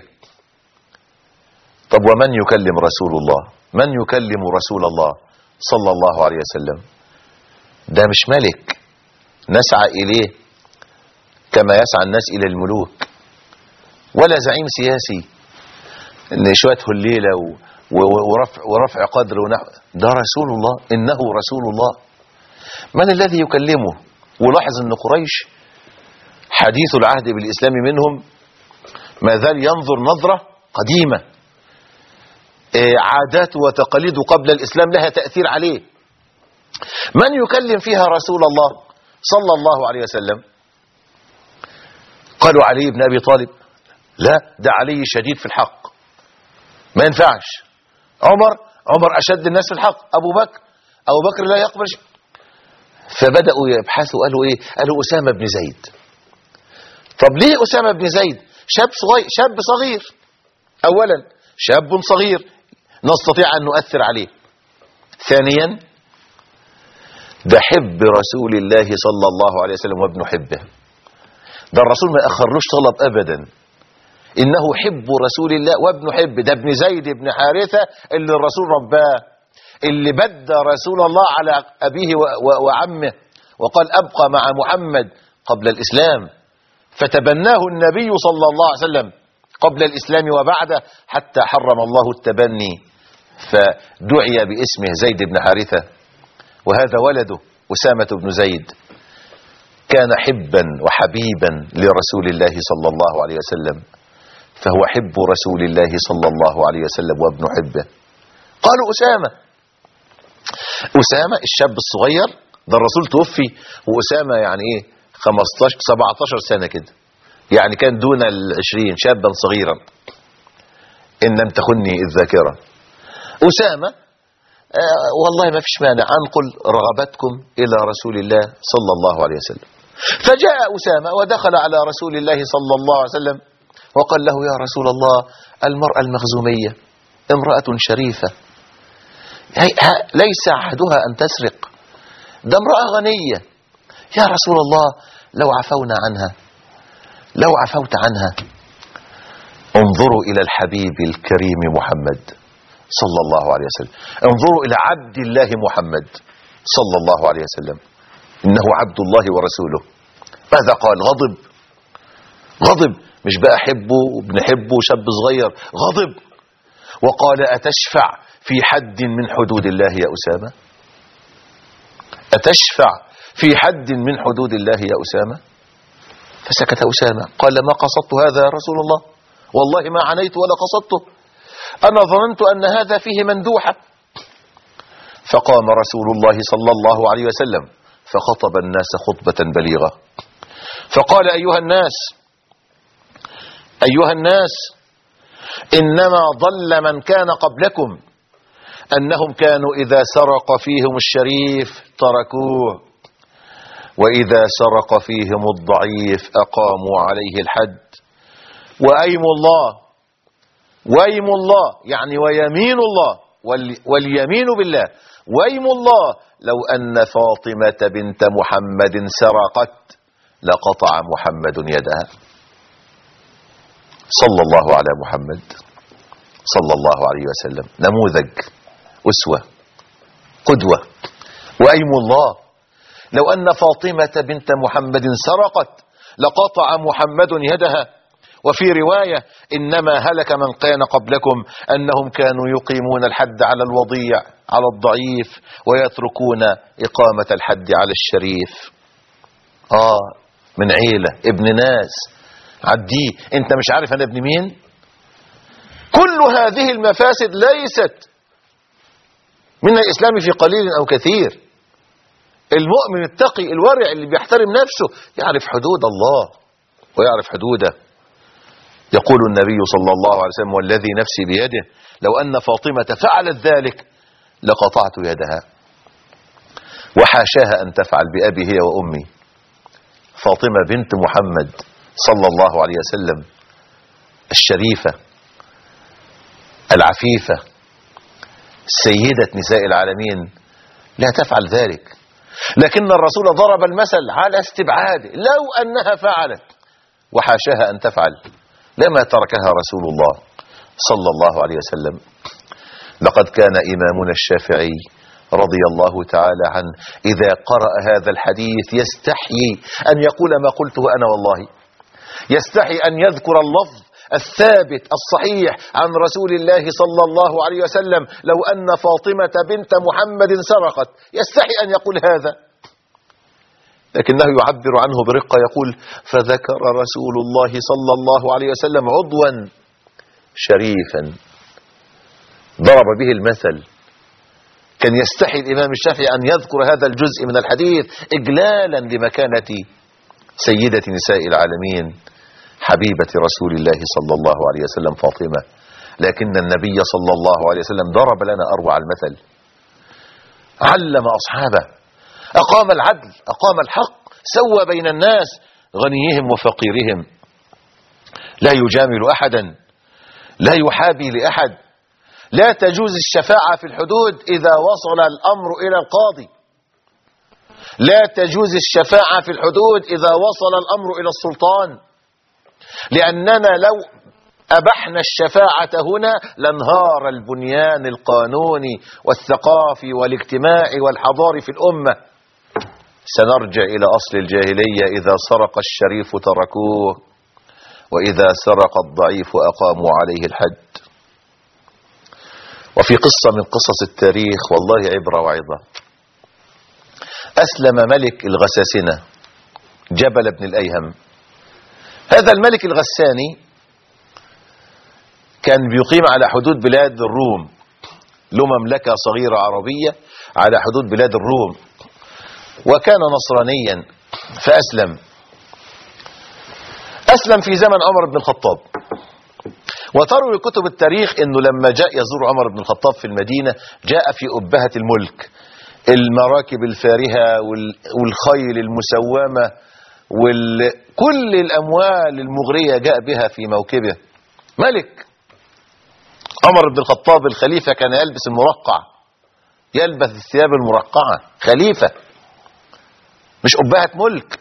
Speaker 2: طب ومن يكلم رسول الله؟ من يكلم رسول الله صلى الله عليه وسلم؟ ده مش ملك نسعى إليه كما يسعى الناس إلى الملوك، ولا زعيم سياسي إن شوية هليلة ورفع قدر ونحو. ده رسول الله، إنه رسول الله. من الذي يكلمه؟ ولاحظ أن قريش حديث العهد بالإسلام منهم ما زال ينظر نظرة قديمة، عادات وتقاليد قبل الإسلام لها تأثير عليه. من يكلم فيها رسول الله صلى الله عليه وسلم؟ قالوا علي بن أبي طالب. لا، ده علي شديد في الحق، ما ينفعش. عمر أشد الناس في الحق. أبو بكر لا يقبل شيء. فبدأوا يبحثوا، قالوا إيه؟ قالوا أسامة بن زيد. طب ليه أسامة بن زيد؟ شاب صغير. أولا شاب صغير نستطيع أن نؤثر عليه. ثانيا ده حب رسول الله صلى الله عليه وسلم وابن حبه. ده الرسول ما أخرلوش طلب أبدا، إنه حب رسول الله وابن حب. ده ابن زيد بن حارثة اللي الرسول رباه، اللي بدى رسول الله على أبيه وعمه وقال أبقى مع محمد قبل الإسلام، فتبناه النبي صلى الله عليه وسلم قبل الإسلام وبعده، حتى حرم الله التبني فدعي باسمه زيد بن حارثة. وهذا ولده أسامة بن زيد كان حبا وحبيبا لرسول الله صلى الله عليه وسلم، فهو حب رسول الله صلى الله عليه وسلم وابن حبه. قالوا أسامة الشاب الصغير ده الرسول توفي وأسامة يعني ايه 17 سنة كده، يعني كان دون 20، شابا صغيرا إن لم تخني الذاكرة. أسامة والله ما فيش مانع أنقل رغبتكم إلى رسول الله صلى الله عليه وسلم. فجاء أسامة ودخل على رسول الله صلى الله عليه وسلم وقال له يا رسول الله المرأة المخزومية امرأة شريفة ليس عهدها أن تسرق، ده امرأة غنية، يا رسول الله لو عفونا عنها، لو عفوت عنها. انظروا إلى الحبيب الكريم محمد صلى الله عليه وسلم، انظروا إلى عبد الله محمد صلى الله عليه وسلم، إنه عبد الله ورسوله. ماذا قال؟ غضب، مش بقى حبه وبنحبه شاب صغير، غضب وقال أتشفع في حد من حدود الله يا أسامة؟ أتشفع في حد من حدود الله يا أسامة؟ فسكت أسامة. قال ما قصدت هذا يا رسول الله، والله ما عنيت ولا قصدته، أنا ظننت أن هذا فيه مندوحة. فقام رسول الله صلى الله عليه وسلم فخطب الناس خطبة بليغة فقال أيها الناس إنما ضل من كان قبلكم أنهم كانوا إذا سرق فيهم الشريف تركوه، وإذا سرق فيهم الضعيف أقاموا عليه الحد. وأيم الله يعني ويمين الله واليمين بالله، وأيم الله لو أن فاطمة بنت محمد سرقت لقطع محمد يدها. صلى الله على محمد صلى الله عليه وسلم، نموذج، أسوة، قدوة. وأيم الله لو أن فاطمة بنت محمد سرقت لقطع محمد يدها. وفي رواية إنما هلك من كان قبلكم أنهم كانوا يقيمون الحد على الوضيع على الضعيف ويتركون إقامة الحد على الشريف. من عيلة ابن ناس عديه، انت مش عارف انا ابن مين. كل هذه المفاسد ليست من الإسلام في قليل أو كثير. المؤمن التقي الورع اللي بيحترم نفسه يعرف حدود الله ويعرف حدوده. يقول النبي صلى الله عليه وسلم والذي نفسي بيده لو أن فاطمة فعلت ذلك لقطعت يدها. وحاشاها أن تفعل بأبي هي وأمي. فاطمة بنت محمد صلى الله عليه وسلم الشريفة العفيفة سيدة نساء العالمين لا تفعل ذلك، لكن الرسول ضرب المثل على استبعاده. لو أنها فعلت وحاشاها أن تفعل لما تركها رسول الله صلى الله عليه وسلم. لقد كان إمامنا الشافعي رضي الله تعالى عنه إذا قرأ هذا الحديث يستحيي أن يقول ما قلته أنا والله، يستحي أن يذكر اللفظ الثابت الصحيح عن رسول الله صلى الله عليه وسلم: لو أن فاطمة بنت محمد سرقت. يستحي أن يقول هذا، لكنه يعبر عنه برقة يقول: فذكر رسول الله صلى الله عليه وسلم عضوا شريفا ضرب به المثل. كان يستحي الإمام الشافعي أن يذكر هذا الجزء من الحديث إجلالا لمكانة سيدة نساء العالمين حبيبة رسول الله صلى الله عليه وسلم فاطمة. لكن النبي صلى الله عليه وسلم ضرب لنا أروع المثل، علم أصحابه، أقام العدل، أقام الحق، سوى بين الناس غنيهم وفقيرهم، لا يجامل أحدا، لا يحابي لأحد، لا تجوز الشفاعة في الحدود إذا وصل الأمر إلى القاضي، لا تجوز الشفاعة في الحدود إذا وصل الأمر إلى السلطان، لأننا لو أبحنا الشفاعة هنا لانهار البنيان القانوني والثقافي والاجتماعي والحضاري في الأمة. سنرجع إلى أصل الجاهلية: إذا سرق الشريف تركوه، وإذا سرق الضعيف أقاموا عليه الحد. وفي قصة من قصص التاريخ والله عبرة وعظة. أسلم ملك الغساسنة جبل بن الأيهم. هذا الملك الغساني كان بيقيم على حدود بلاد الروم، له مملكة صغيرة عربية على حدود بلاد الروم، وكان نصرانيا فأسلم في زمن عمر بن الخطاب. وتروي كتب التاريخ أنه لما جاء يزور عمر بن الخطاب في المدينة جاء في أبهة الملك، المراكب الفارهة والخيل المسومة وكل الأموال المغرية جاء بها في موكبه. ملك عمر بن الخطاب الخليفة كان يلبس المرقع، يلبس الثياب المرقعة، خليفة مش أبهة ملك.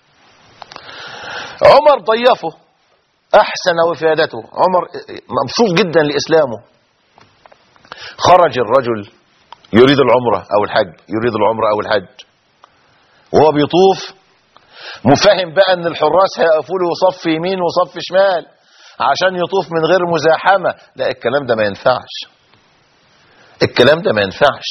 Speaker 2: عمر ضيفه، أحسن وفادته. عمر مبسوط جدا لإسلامه. خرج الرجل يريد العمرة أو الحج، يريد العمرة أو الحج، وهو بيطوف مفهم بقى ان الحراس هيقفوا له صف يمين وصف شمال عشان يطوف من غير مزاحمة. لا، الكلام ده ما ينفعش، الكلام ده ما ينفعش.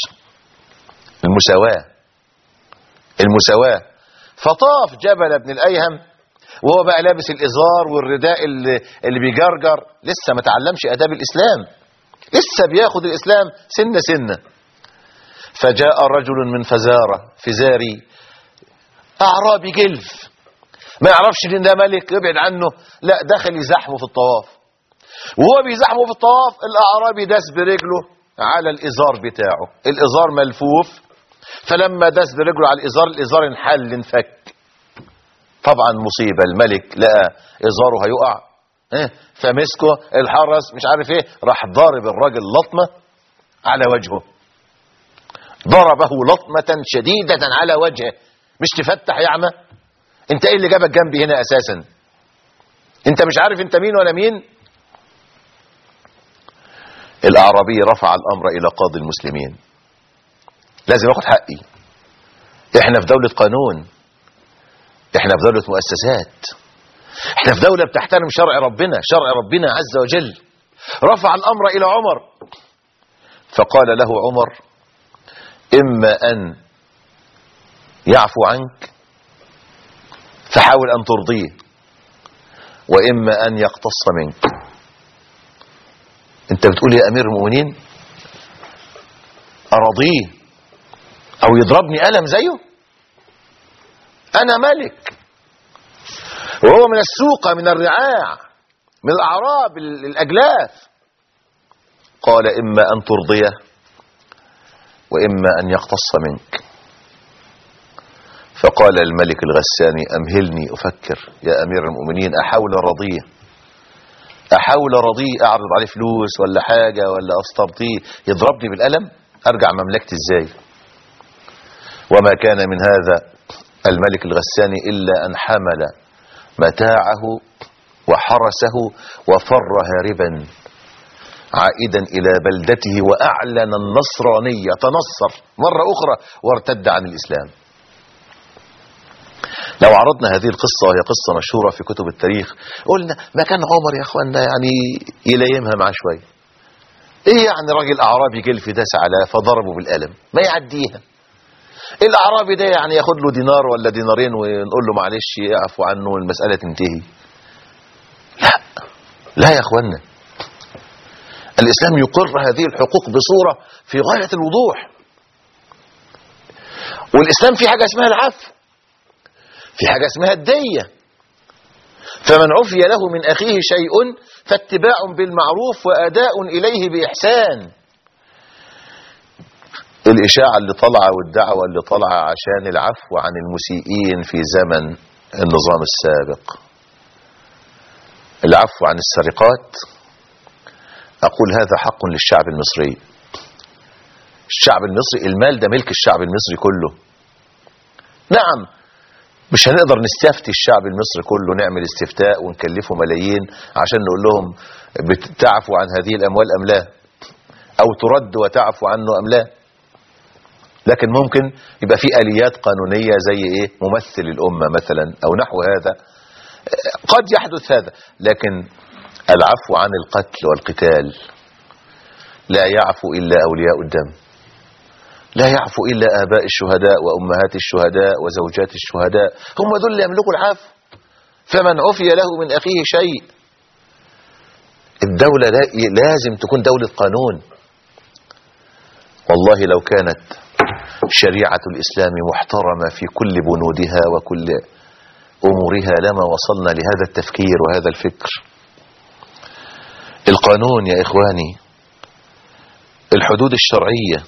Speaker 2: المساواة. فطاف جبل بن الأيهم وهو بقى لابس الإزار والرداء اللي بيجرجر، لسه ما تعلمش آداب الإسلام، لسه بياخد الإسلام سنة سنة. فجاء رجل من فزاري أعرابي جلف ما يعرفش ان ده ملك، يبعد عنه. لا، دخل يزحمه في الطواف، وهو بيزحمه في الطواف الأعرابي داس برجله على الإزار بتاعه، الإزار ملفوف، فلما داس برجله على الإزار انحل انفك. طبعا مصيبة، الملك لقى إزاره هيقع فمسكه الحرس مش عارف ايه، راح ضارب الراجل لطمة على وجهه، ضربه لطمة شديدة على وجهه. مش تفتح يا عمى، انت ايه اللي جابك جنبي هنا اساسا؟ انت مش عارف انت مين ولا مين؟ الاعرابي رفع الامر الى قاضي المسلمين، لازم اخد حقي، احنا في دولة قانون، احنا في دولة مؤسسات، احنا في دولة بتحترم شرع ربنا عز وجل. رفع الامر الى عمر، فقال له عمر: اما ان يعفو عنك فحاول أن ترضيه، وإما أن يقتص منك. أنت بتقول يا أمير المؤمنين أرضيه أو يضربني ألم زيه؟ أنا ملك وهو من السوق، من الرعاع، من الأعراب الأجلاف. قال: إما أن ترضيه وإما أن يقتص منك. فقال الملك الغساني أمهلني أفكر يا أمير المؤمنين، أحاول رضيه أعرض عليه فلوس ولا حاجة ولا أسترضيه، يضربني بالقلم أرجع مملكتي إزاي؟ وما كان من هذا الملك الغساني إلا أن حمل متاعه وحرسه وفر هاربا عائدا إلى بلدته وأعلن النصرانية، تنصر مرة أخرى وارتد عن الإسلام. لو عرضنا هذه القصة وهي قصة مشهورة في كتب التاريخ قلنا ما كان عمر يا أخوانا يعني يلايمها معاه شوية، إيه يعني راجل أعرابي جه في داس على فضربه بالقلم ما يعديها، الأعرابي ده يعني ياخد له دينار ولا دينارين ونقول له معلش اعفو عنه والمسألة تنتهي؟ لا يا أخوانا، الإسلام يقر هذه الحقوق بصورة في غاية الوضوح. والإسلام في حاجة اسمها العفو، في حاجة اسمها الدية. فمن عفي له من أخيه شيء فاتباع بالمعروف وأداء إليه بإحسان. الإشاعة اللي طلع والدعوة اللي طلع عشان العفو عن المسيئين في زمن النظام السابق، العفو عن السرقات، أقول هذا حق للشعب المصري. الشعب المصري المال ده ملك الشعب المصري كله. نعم مش هنقدر نستفتي الشعب المصري كله، نعمل استفتاء ونكلفه ملايين عشان نقول لهم بتعفوا عن هذه الأموال أم لا، أو ترد وتعفو عنه أم لا. لكن ممكن يبقى في آليات قانونية زي إيه ممثل الأمة مثلا أو نحو هذا، قد يحدث هذا. لكن العفو عن القتل والقتال لا يعفو إلا أولياء الدم، لا يعفو إلا آباء الشهداء وأمهات الشهداء وزوجات الشهداء، هم دول اللي يملكوا العفو. فمن عفي له من أخيه شيء، الدولة لازم تكون دولة قانون. والله لو كانت شريعة الإسلام محترمة في كل بنودها وكل أمورها لما وصلنا لهذا التفكير وهذا الفكر. القانون يا إخواني، الحدود الشرعية.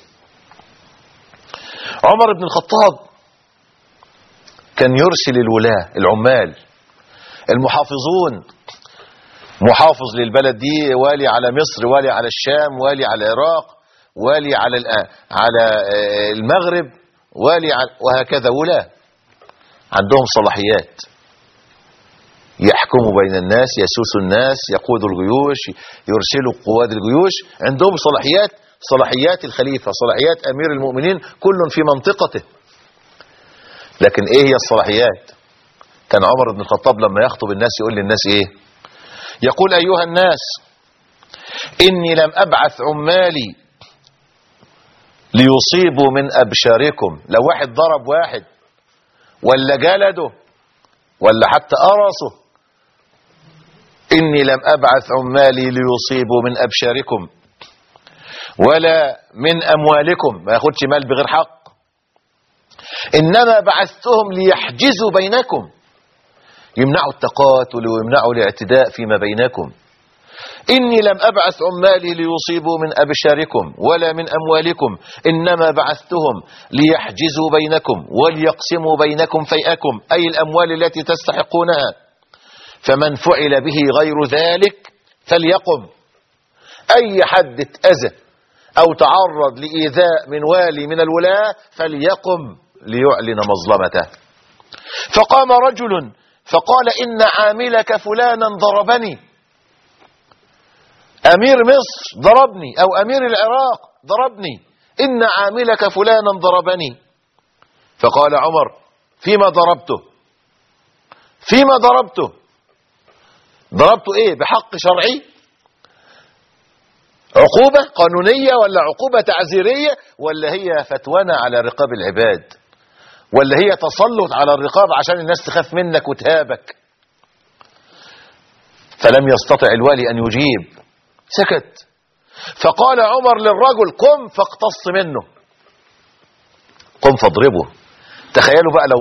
Speaker 2: عمر بن الخطاب كان يرسل الولاة العمال المحافظون، محافظ للبلد دي، والي على مصر، والي على الشام، والي على العراق، والي على المغرب، والي وهكذا، ولاة عندهم صلاحيات يحكموا بين الناس، يسوسوا الناس، يقودوا الجيوش، يرسلوا قواد الجيوش، عندهم صلاحيات الخليفة، صلاحيات أمير المؤمنين، كل في منطقته. لكن ايه هي الصلاحيات؟ كان عمر بن الخطاب لما يخطب الناس يقول للناس ايه؟ يقول أيها الناس إني لم أبعث عمالي ليصيبوا من أبشاركم. لو واحد ضرب واحد ولا جلده ولا حتى أرسه، إني لم أبعث عمالي ليصيبوا من أبشاركم ولا من أموالكم، ما ياخدش مال بغير حق، إنما بعثتهم ليحجزوا بينكم، يمنعوا التقاتل ويمنعوا الاعتداء فيما بينكم. إني لم أبعث عمالي ليصيبوا من أبشاركم ولا من أموالكم، إنما بعثتهم ليحجزوا بينكم وليقسموا بينكم فيئكم، أي الأموال التي تستحقونها، فمن فعل به غير ذلك فليقم. أي حد اتأذى أو تعرض لإيذاء من والي من الولاة فليقم ليعلن مظلمته. فقام رجل فقال إن عاملك فلانا ضربني، أمير مصر ضربني أو أمير العراق ضربني، إن عاملك فلانا ضربني. فقال عمر فيما ضربته؟ فيما ضربته؟ ضربته إيه؟ بحق شرعي؟ عقوبة قانونية ولا عقوبة تعزيرية ولا هي فتوانة على رقاب العباد ولا هي تسلط على الرقاب عشان الناس تخاف منك وتهابك؟ فلم يستطع الوالي أن يجيب، سكت. فقال عمر للرجل قم فاقتص منه، قم فاضربه. تخيلوا بقى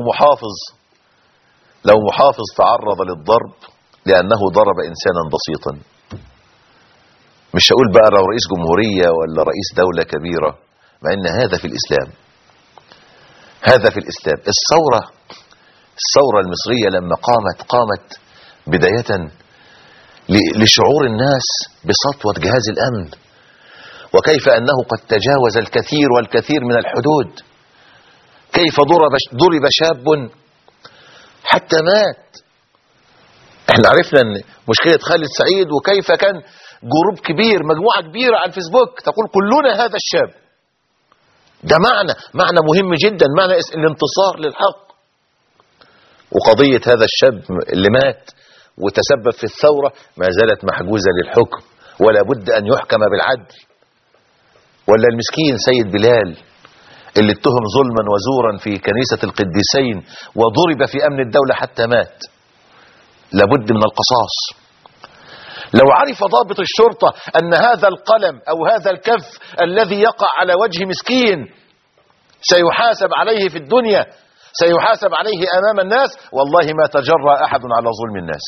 Speaker 2: لو محافظ تعرض للضرب لأنه ضرب إنسانا بسيطا، مش هقول بقى لو رئيس جمهورية ولا رئيس دولة كبيرة، مع ان هذا في الإسلام، هذا في الإسلام. الثورة المصرية لما قامت بداية لشعور الناس بسطوة جهاز الأمن، وكيف أنه قد تجاوز الكثير والكثير من الحدود، كيف ضرب شاب حتى مات. احنا عرفنا ان مشكلة خالد سعيد، وكيف كان جروب كبير، مجموعة كبيرة على الفيسبوك تقول كلنا هذا الشاب. ده معنى مهم جدا، معنى الانتصار للحق. وقضية هذا الشاب اللي مات وتسبب في الثورة ما زالت محجوزة للحكم، ولا بد أن يحكم بالعدل. ولا المسكين سيد بلال اللي اتهم ظلما وزورا في كنيسة القديسين وضرب في أمن الدولة حتى مات، لابد من القصاص. لو عرف ضابط الشرطة أن هذا القلم أو هذا الكف الذي يقع على وجه مسكين سيحاسب عليه في الدنيا، سيحاسب عليه أمام الناس، والله ما تجرى أحد على ظلم الناس،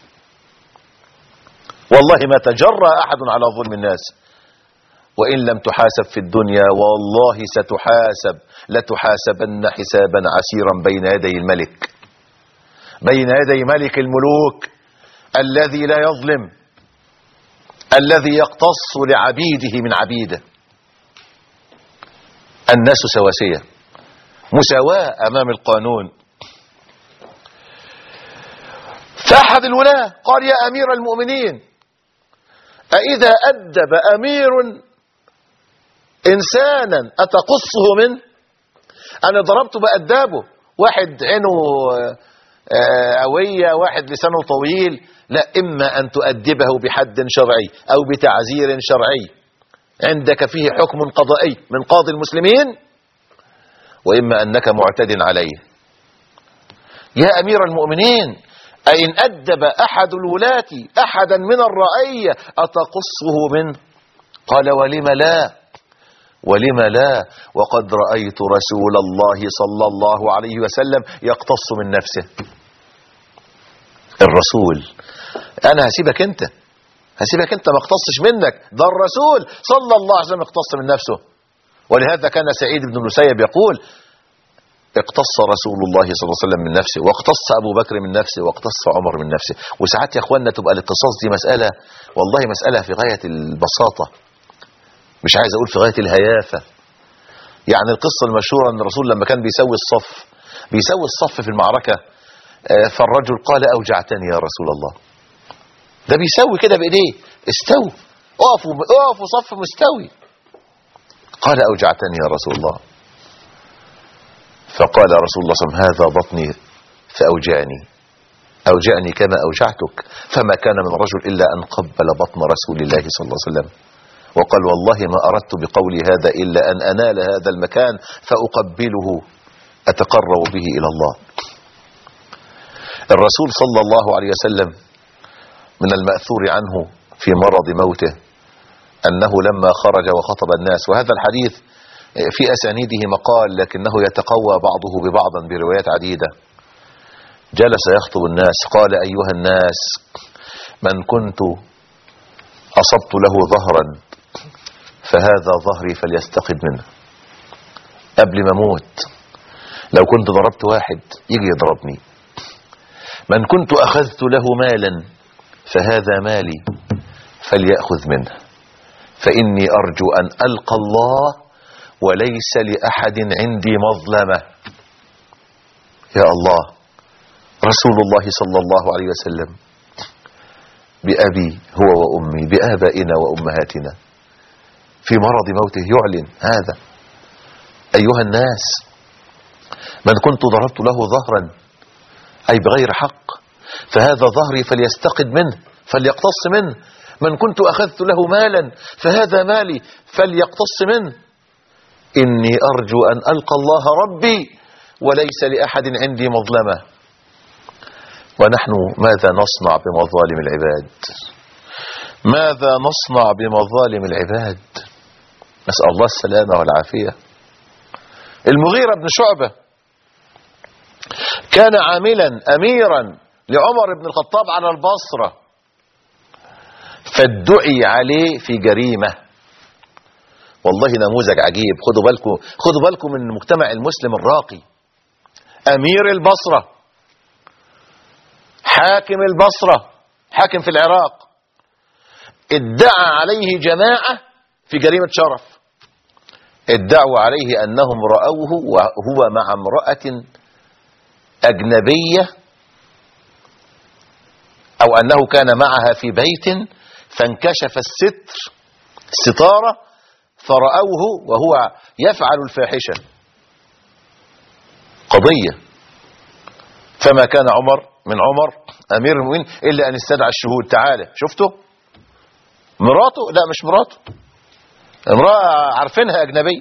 Speaker 2: والله ما تجرى أحد على ظلم الناس. وإن لم تحاسب في الدنيا والله ستحاسب، لتحاسبن حسابا عسيرا بين يدي الملك، بين يدي ملك الملوك الذي لا يظلم، الذي يقتص لعبيده من عبيده. الناس سواسية، مساواة أمام القانون. فأحد الولاة قال يا أمير المؤمنين، أإذا أدب أمير إنسانا أتقصه منه؟ أنا ضربته بأدابه، واحد عينه قوية، واحد لسانه طويل، لا، إما أن تؤدبه بحد شرعي أو بتعزير شرعي عندك فيه حكم قضائي من قاضي المسلمين، وإما أنك معتد عليه. يا أمير المؤمنين، أين أدب أحد الولاة أحدا من الرعية أتقصه منه؟ قال ولم لا، ولم لا، وقد رأيت رسول الله صلى الله عليه وسلم يقتص من نفسه. الرسول، أنا هسيبك أنت ما اقتصش منك، ده الرسول صلى الله عليه وسلم اقتص من نفسه. ولهذا كان سعيد بن المسيب يقول اقتص رسول الله صلى الله عليه وسلم من نفسه، واقتص أبو بكر من نفسه، واقتص عمر من نفسه. وساعات يا اخوانا تبقى الاقتصاص دي مسألة، والله مسألة في غاية البساطة، مش عايز اقول في غاية الهيافة. يعني القصة المشهورة ان الرسول لما كان بيسوي الصف في المعركة، فالرجل قال اوجعتني يا رسول الله. ده بيسوي كده بايديه، استووا، اقفوا صف مستوي. قال اوجعتني يا رسول الله. فقال رسول الله صلى الله عليه وسلم هذا بطني فأوجعني كما أوجعتك. فما كان من رجل إلا أن قبل بطن رسول الله صلى الله عليه وسلم وقال والله ما أردت بقولي هذا إلا أن أنال هذا المكان فأقبله أتقرب به إلى الله. الرسول صلى الله عليه وسلم من المأثور عنه في مرض موته أنه لما خرج وخطب الناس، وهذا الحديث في أسانيده مقال لكنه يتقوى بعضه ببعضا بروايات عديدة، جلس يخطب الناس قال أيها الناس، من كنت أصبت له ظهرا فهذا ظهري فليستقد منه. قبل ما اموت لو كنت ضربت واحد يجي يضربني. من كنت أخذت له مالا فهذا مالي فليأخذ منه، فإني أرجو أن ألقى الله وليس لأحد عندي مظلمة. يا الله، رسول الله صلى الله عليه وسلم بأبي هو وأمي، بآبائنا وأمهاتنا، في مرض موته يعلن هذا. أيها الناس، من كنت ضربت له ظهرا أي بغير حق فهذا ظهري فليستقد منه فليقتص منه. من كنت أخذت له مالا فهذا مالي فليقتص منه. إني أرجو أن ألقى الله ربي وليس لأحد عندي مظلمة. ونحن ماذا نصنع بمظالم العباد؟ ماذا نصنع بمظالم العباد؟ نسأل الله السلامة والعافية. المغيرة بن شعبة كان عاملا أميرا لعمر بن الخطاب على البصرة، فادعي عليه في جريمة، والله نموذج عجيب. خدوا بالكم من المجتمع المسلم الراقي. أمير البصرة، حاكم البصرة، حاكم في العراق، ادعى عليه جماعة في جريمة شرف. ادعوا عليه أنهم رأوه وهو مع امرأة أجنبية، أو أنه كان معها في بيت فانكشف الستارة فرأوه وهو يفعل الفاحشة. قضية. فما كان من عمر أمير المؤمنين إلا أن استدعى الشهود. تعالى شفته مراته؟ لا مش مراته، امرأة عارفينها أجنبية.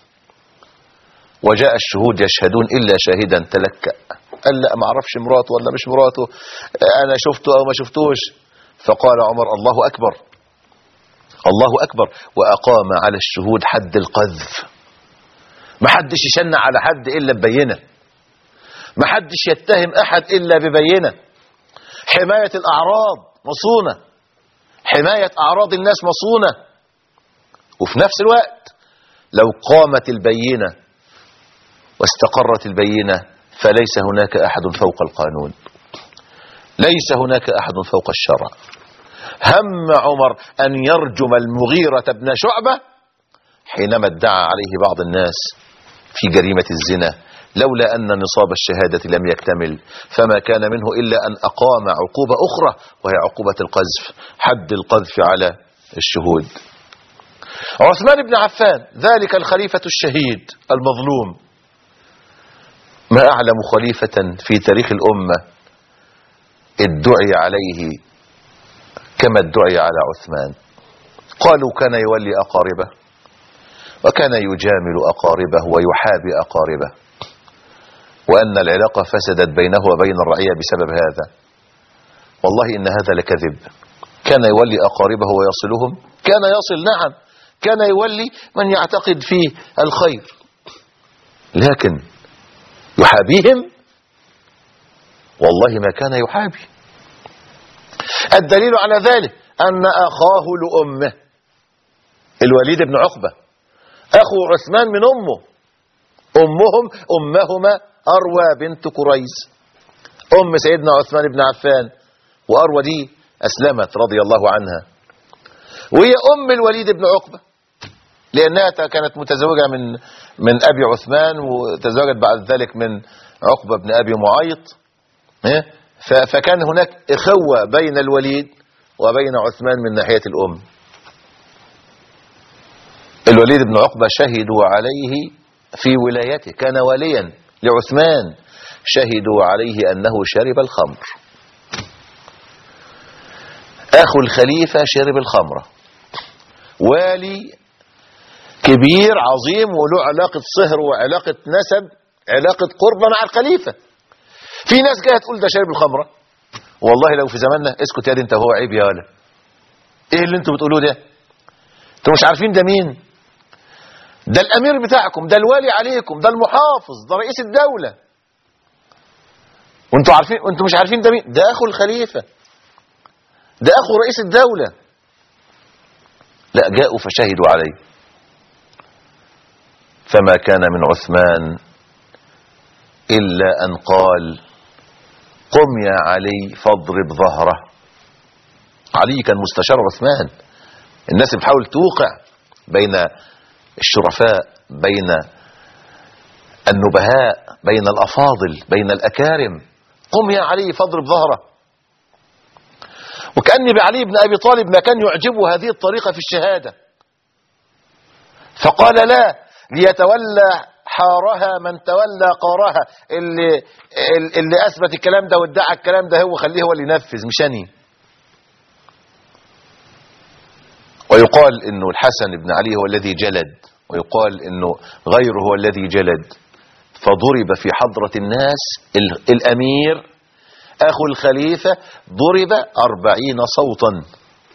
Speaker 2: وجاء الشهود يشهدون إلا شاهدا تلكأ، قال لا ما اعرفش مراته ولا مش مراته، أنا شفته أو ما شفتوش. فقال عمر الله أكبر الله أكبر، وأقام على الشهود حد القذف. ما حدش يشنع على حد إلا ببينة، ما حدش يتهم أحد إلا ببينة. حماية الأعراض مصونة، حماية أعراض الناس مصونة. وفي نفس الوقت لو قامت البينة واستقرت البينة فليس هناك أحد فوق القانون، ليس هناك أحد فوق الشرع. هم عمر أن يرجم المغيرة بن شعبة حينما ادعى عليه بعض الناس في جريمة الزنا، لولا أن نصاب الشهادة لم يكتمل، فما كان منه إلا أن أقام عقوبة أخرى وهي عقوبة القذف، حد القذف على الشهود. عثمان بن عفان ذلك الخليفة الشهيد المظلوم، ما أعلم خليفة في تاريخ الأمة ادعي عليه كما ادعي على عثمان. قالوا كان يولي أقاربه وكان يجامل أقاربه ويحابي أقاربه، وأن العلاقة فسدت بينه وبين الرعية بسبب هذا. والله إن هذا لكذب. كان يولي أقاربه ويصلهم، كان يصل نعم، كان يولي من يعتقد فيه الخير، لكن يحابيهم والله ما كان يحابي. الدليل على ذلك أن أخاه لأمه الوليد بن عقبة أخو عثمان من أمهما أروى بنت كريز أم سيدنا عثمان بن عفان، وأروى دي أسلمت رضي الله عنها، وهي أم الوليد بن عقبة لأنها كانت متزوجة من أبي عثمان، وتزوجت بعد ذلك من عقبة بن أبي معيط. فكان هناك إخوة بين الوليد وبين عثمان من ناحية الأم. الوليد بن عقبة شهدوا عليه في ولايته، كان واليا لعثمان، شهدوا عليه أنه شرب الخمر. أخو الخليفة شرب الخمرة، والي كبير عظيم وله علاقة صهر وعلاقة نسب، علاقة قربة مع الخليفة. في ناس جايه تقول ده شارب الخمره. والله لو في زماننا اسكت يا دي انت، هو عيب يا ولا ايه اللي انتوا بتقولوه ده؟ انتوا مش عارفين ده مين؟ ده الامير بتاعكم، ده الوالي عليكم، ده المحافظ، ده رئيس الدوله، وانتوا عارفين، وانتوا مش عارفين ده مين؟ ده اخو الخليفه، ده اخو رئيس الدوله. لا، جاءوا فشهدوا عليه. فما كان من عثمان إلا أن قال قم يا علي فاضرب ظهره. علي كان مستشار عثمان، الناس بتحاول توقع بين الشرفاء، بين النبهاء، بين الأفاضل، بين الأكارم. قم يا علي فاضرب ظهره. وكأن بعلي بن أبي طالب ما كان يعجبه هذه الطريقة في الشهادة، فقال لا، ليتولى حارها من تولى قارها. اللي أثبت الكلام ده وادعى الكلام ده هو، خليه هو اللي ينفذ مشاني. ويقال انه الحسن بن علي هو الذي جلد، ويقال انه غيره هو الذي جلد. فضرب في حضرة الناس الأمير أخو الخليفة، ضرب 40 صوتا.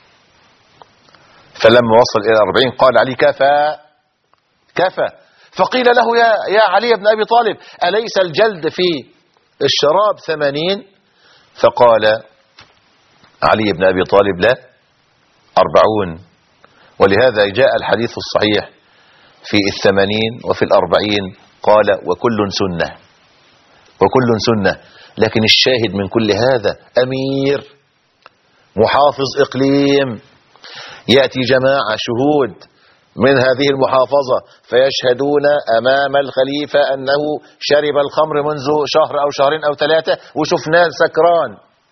Speaker 2: فلما وصل إلى 40 قال علي كفى كفى. فقيل له يا علي بن أبي طالب أليس الجلد في الشراب 80؟ فقال علي بن أبي طالب لا، 40. ولهذا جاء الحديث الصحيح في 80 وفي 40 قال وكل سنة، وكل سنة. لكن الشاهد من كل هذا أمير محافظ إقليم، يأتي جماعة شهود من هذه المحافظة فيشهدون أمام الخليفة أنه شرب الخمر منذ شهر أو شهرين أو 3 وشفناه سكران،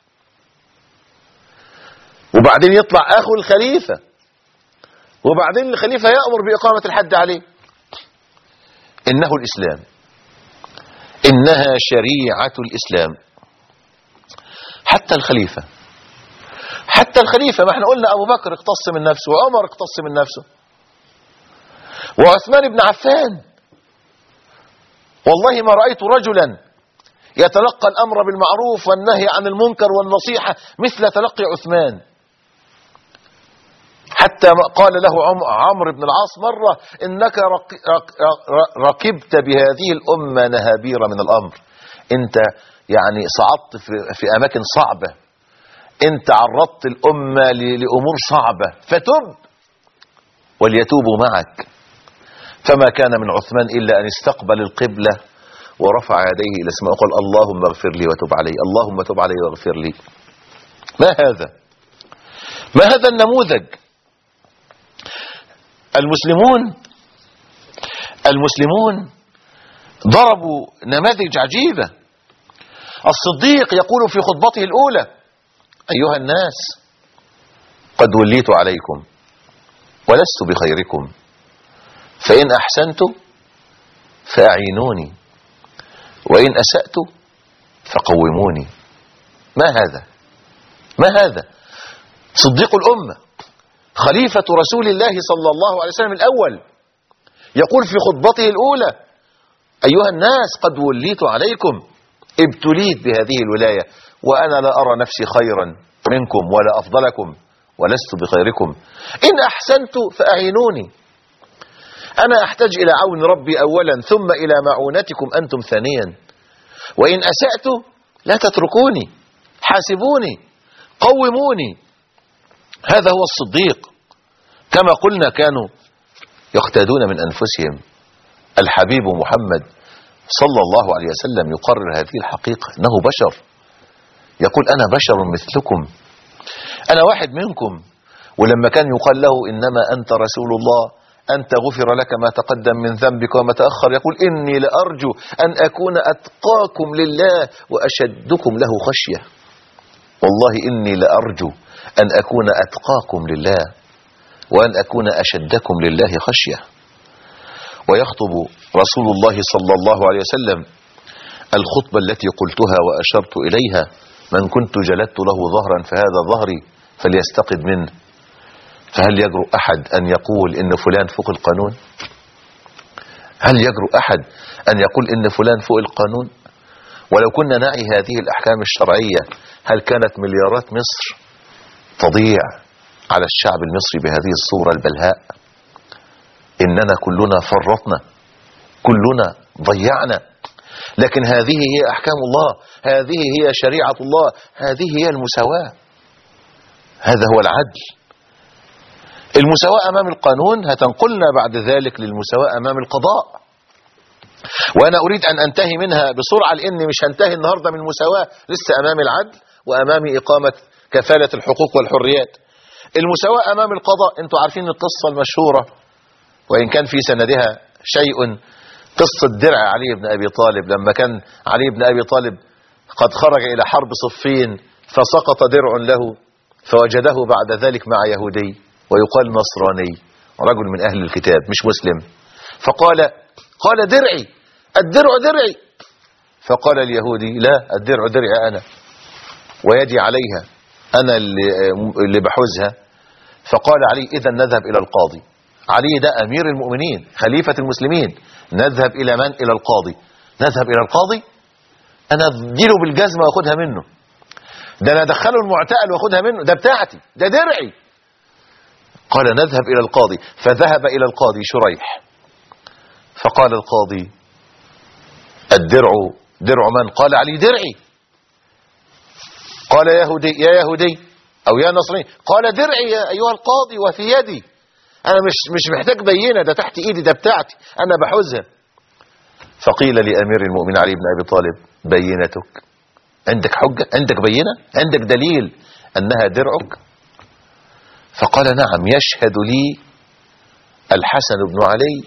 Speaker 2: وبعدين يطلع أخو الخليفة وبعدين الخليفة يأمر بإقامة الحد عليه. إنه الإسلام، إنها شريعة الإسلام. حتى الخليفة، حتى الخليفة، ما احنا قلنا أبو بكر اقتص من نفسه وعمر اقتص من نفسه وعثمان بن عفان. والله ما رأيت رجلا يتلقى الأمر بالمعروف والنهي عن المنكر والنصيحة مثل تلقي عثمان. حتى قال له عمرو بن العاص مرة إنك ركبت بهذه الأمة نهابير من الأمر، أنت يعني صعدت في أماكن صعبة، أنت عرضت الأمة لأمور صعبة، فتب وليتوبوا معك. فما كان من عثمان إلا أن استقبل القبلة ورفع يديه إلى السماء وقال اللهم اغفر لي وتب علي، اللهم تب علي واغفر لي. ما هذا؟ ما هذا النموذج؟ المسلمون ضربوا نماذج عجيبة. الصديق يقول في خطبته الأولى أيها الناس قد وليت عليكم ولست بخيركم، فإن أحسنت فأعينوني وإن أسأت فقوموني. ما هذا؟ ما هذا؟ صديق الأمة خليفة رسول الله صلى الله عليه وسلم الأول يقول في خطبته الأولى أيها الناس قد وليت عليكم، ابتليت بهذه الولاية وأنا لا أرى نفسي خيرا منكم ولا أفضلكم ولست بخيركم. إن أحسنت فأعينوني، أنا أحتاج إلى عون ربي أولا ثم إلى معونتكم أنتم ثانيا، وإن أسأت لا تتركوني، حاسبوني، قوموني. هذا هو الصديق. كما قلنا كانوا يقتادون من أنفسهم. الحبيب محمد صلى الله عليه وسلم يقرر هذه الحقيقة، أنه بشر، يقول أنا بشر مثلكم، أنا واحد منكم. ولما كان يقال له إنما أنت رسول الله، أنت غفر لك ما تقدم من ذنبك وما تأخر، يقول إني لأرجو أن أكون أتقاكم لله وأشدكم له خشية. والله إني لأرجو أن أكون أتقاكم لله وأن أكون أشدكم لله خشية. ويخطب رسول الله صلى الله عليه وسلم الخطبة التي قلتها وأشرت إليها من كنت جلدت له ظهرا فهذا ظهري فليستقد منه. فهل يجرؤ أحد أن يقول إن فلان فوق القانون؟ هل يجرؤ أحد أن يقول إن فلان فوق القانون؟ ولو كنا نعي هذه الأحكام الشرعية هل كانت مليارات مصر تضيع على الشعب المصري بهذه الصورة البلهاء؟ إننا كلنا فرطنا، كلنا ضيعنا. لكن هذه هي أحكام الله، هذه هي شريعة الله، هذه هي المساواة، هذا هو العدل. المساواة أمام القانون هتنقلنا بعد ذلك للمساواة أمام القضاء، وأنا أريد أن أنتهي منها بسرعة لأني مش هنتهي النهاردة من المساواة، لسه أمام العدل وأمام إقامة كفالة الحقوق والحريات. المساواة أمام القضاء، أنتوا عارفين القصة المشهورة وإن كان في سندها شيء، قصة درع علي بن أبي طالب. لما كان علي بن أبي طالب قد خرج إلى حرب صفين فسقط درع له فوجده بعد ذلك مع يهودي ويقال نصراني، رجل من أهل الكتاب مش مسلم، قال درعي، الدرع درعي. فقال اليهودي لا، الدرع درعي أنا ويدي عليها، أنا اللي بحوزها. فقال علي إذا نذهب إلى القاضي. علي ده أمير المؤمنين خليفة المسلمين، نذهب إلى من؟ إلى القاضي. نذهب إلى القاضي؟ أنا أديله بالجزمة وأخدها منه، ده أنا أدخله المعتقل وأخدها منه، ده بتاعتي، ده درعي. قال نذهب إلى القاضي. فذهب إلى القاضي شريح، فقال القاضي الدرع درع من؟ قال علي درعي. قال يهودي يا يهودي أو يا نصراني، قال درعي يا أيها القاضي وفي يدي، انا مش محتاج بينة، ده تحت ايدي، ده بتاعتي انا بحوزها. فقيل لامير المؤمنين علي بن ابي طالب بينتك؟ عندك حجة؟ عندك بينة؟ عندك دليل انها درعك؟ فقال نعم، يشهد لي الحسن بن علي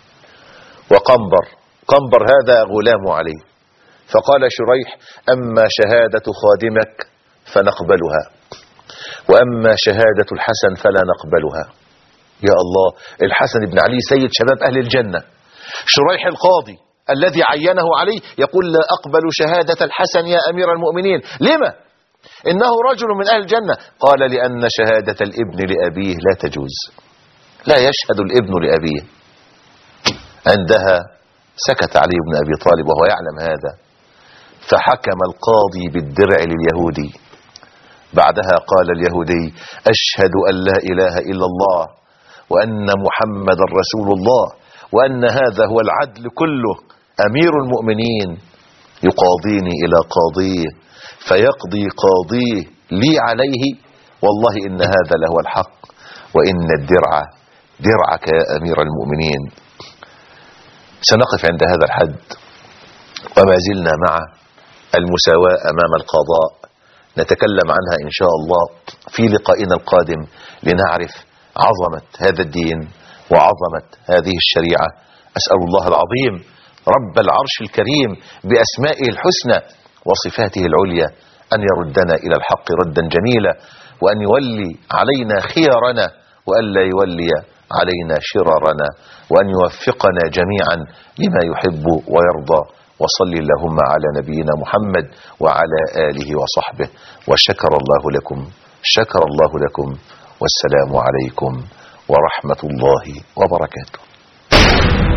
Speaker 2: وقنبر هذا غلام علي. فقال شريح اما شهادة خادمك فنقبلها، واما شهادة الحسن فلا نقبلها. يا الله، الحسن بن علي سيد شباب اهل الجنة، شريح القاضي الذي عينه علي يقول لا اقبل شهادة الحسن يا امير المؤمنين. لما؟ انه رجل من اهل الجنة. قال لان شهادة الابن لابيه لا تجوز، لا يشهد الابن لابيه. عندها سكت علي بن ابي طالب وهو يعلم هذا، فحكم القاضي بالدرع لليهودي. بعدها قال اليهودي اشهد ان لا اله الا الله وان محمد رسول الله وان هذا هو العدل كله، امير المؤمنين يقاضيني الى قاضيه فيقضي قاضيه لي عليه، والله ان هذا لهو الحق، وان الدرع درعك يا امير المؤمنين. سنقف عند هذا الحد، وما زلنا مع المساواة امام القضاء، نتكلم عنها ان شاء الله في لقائنا القادم لنعرف عظمة هذا الدين وعظمة هذه الشريعة. اسأل الله العظيم رب العرش الكريم باسمائه الحسنى وصفاته العليا ان يردنا الى الحق ردا جميلا، وان يولي علينا خيارنا والا يولي علينا شرارنا، وان يوفقنا جميعا لما يحب ويرضى. وصل اللهم على نبينا محمد وعلى آله وصحبه. وشكر الله لكم والسلام عليكم ورحمة الله وبركاته.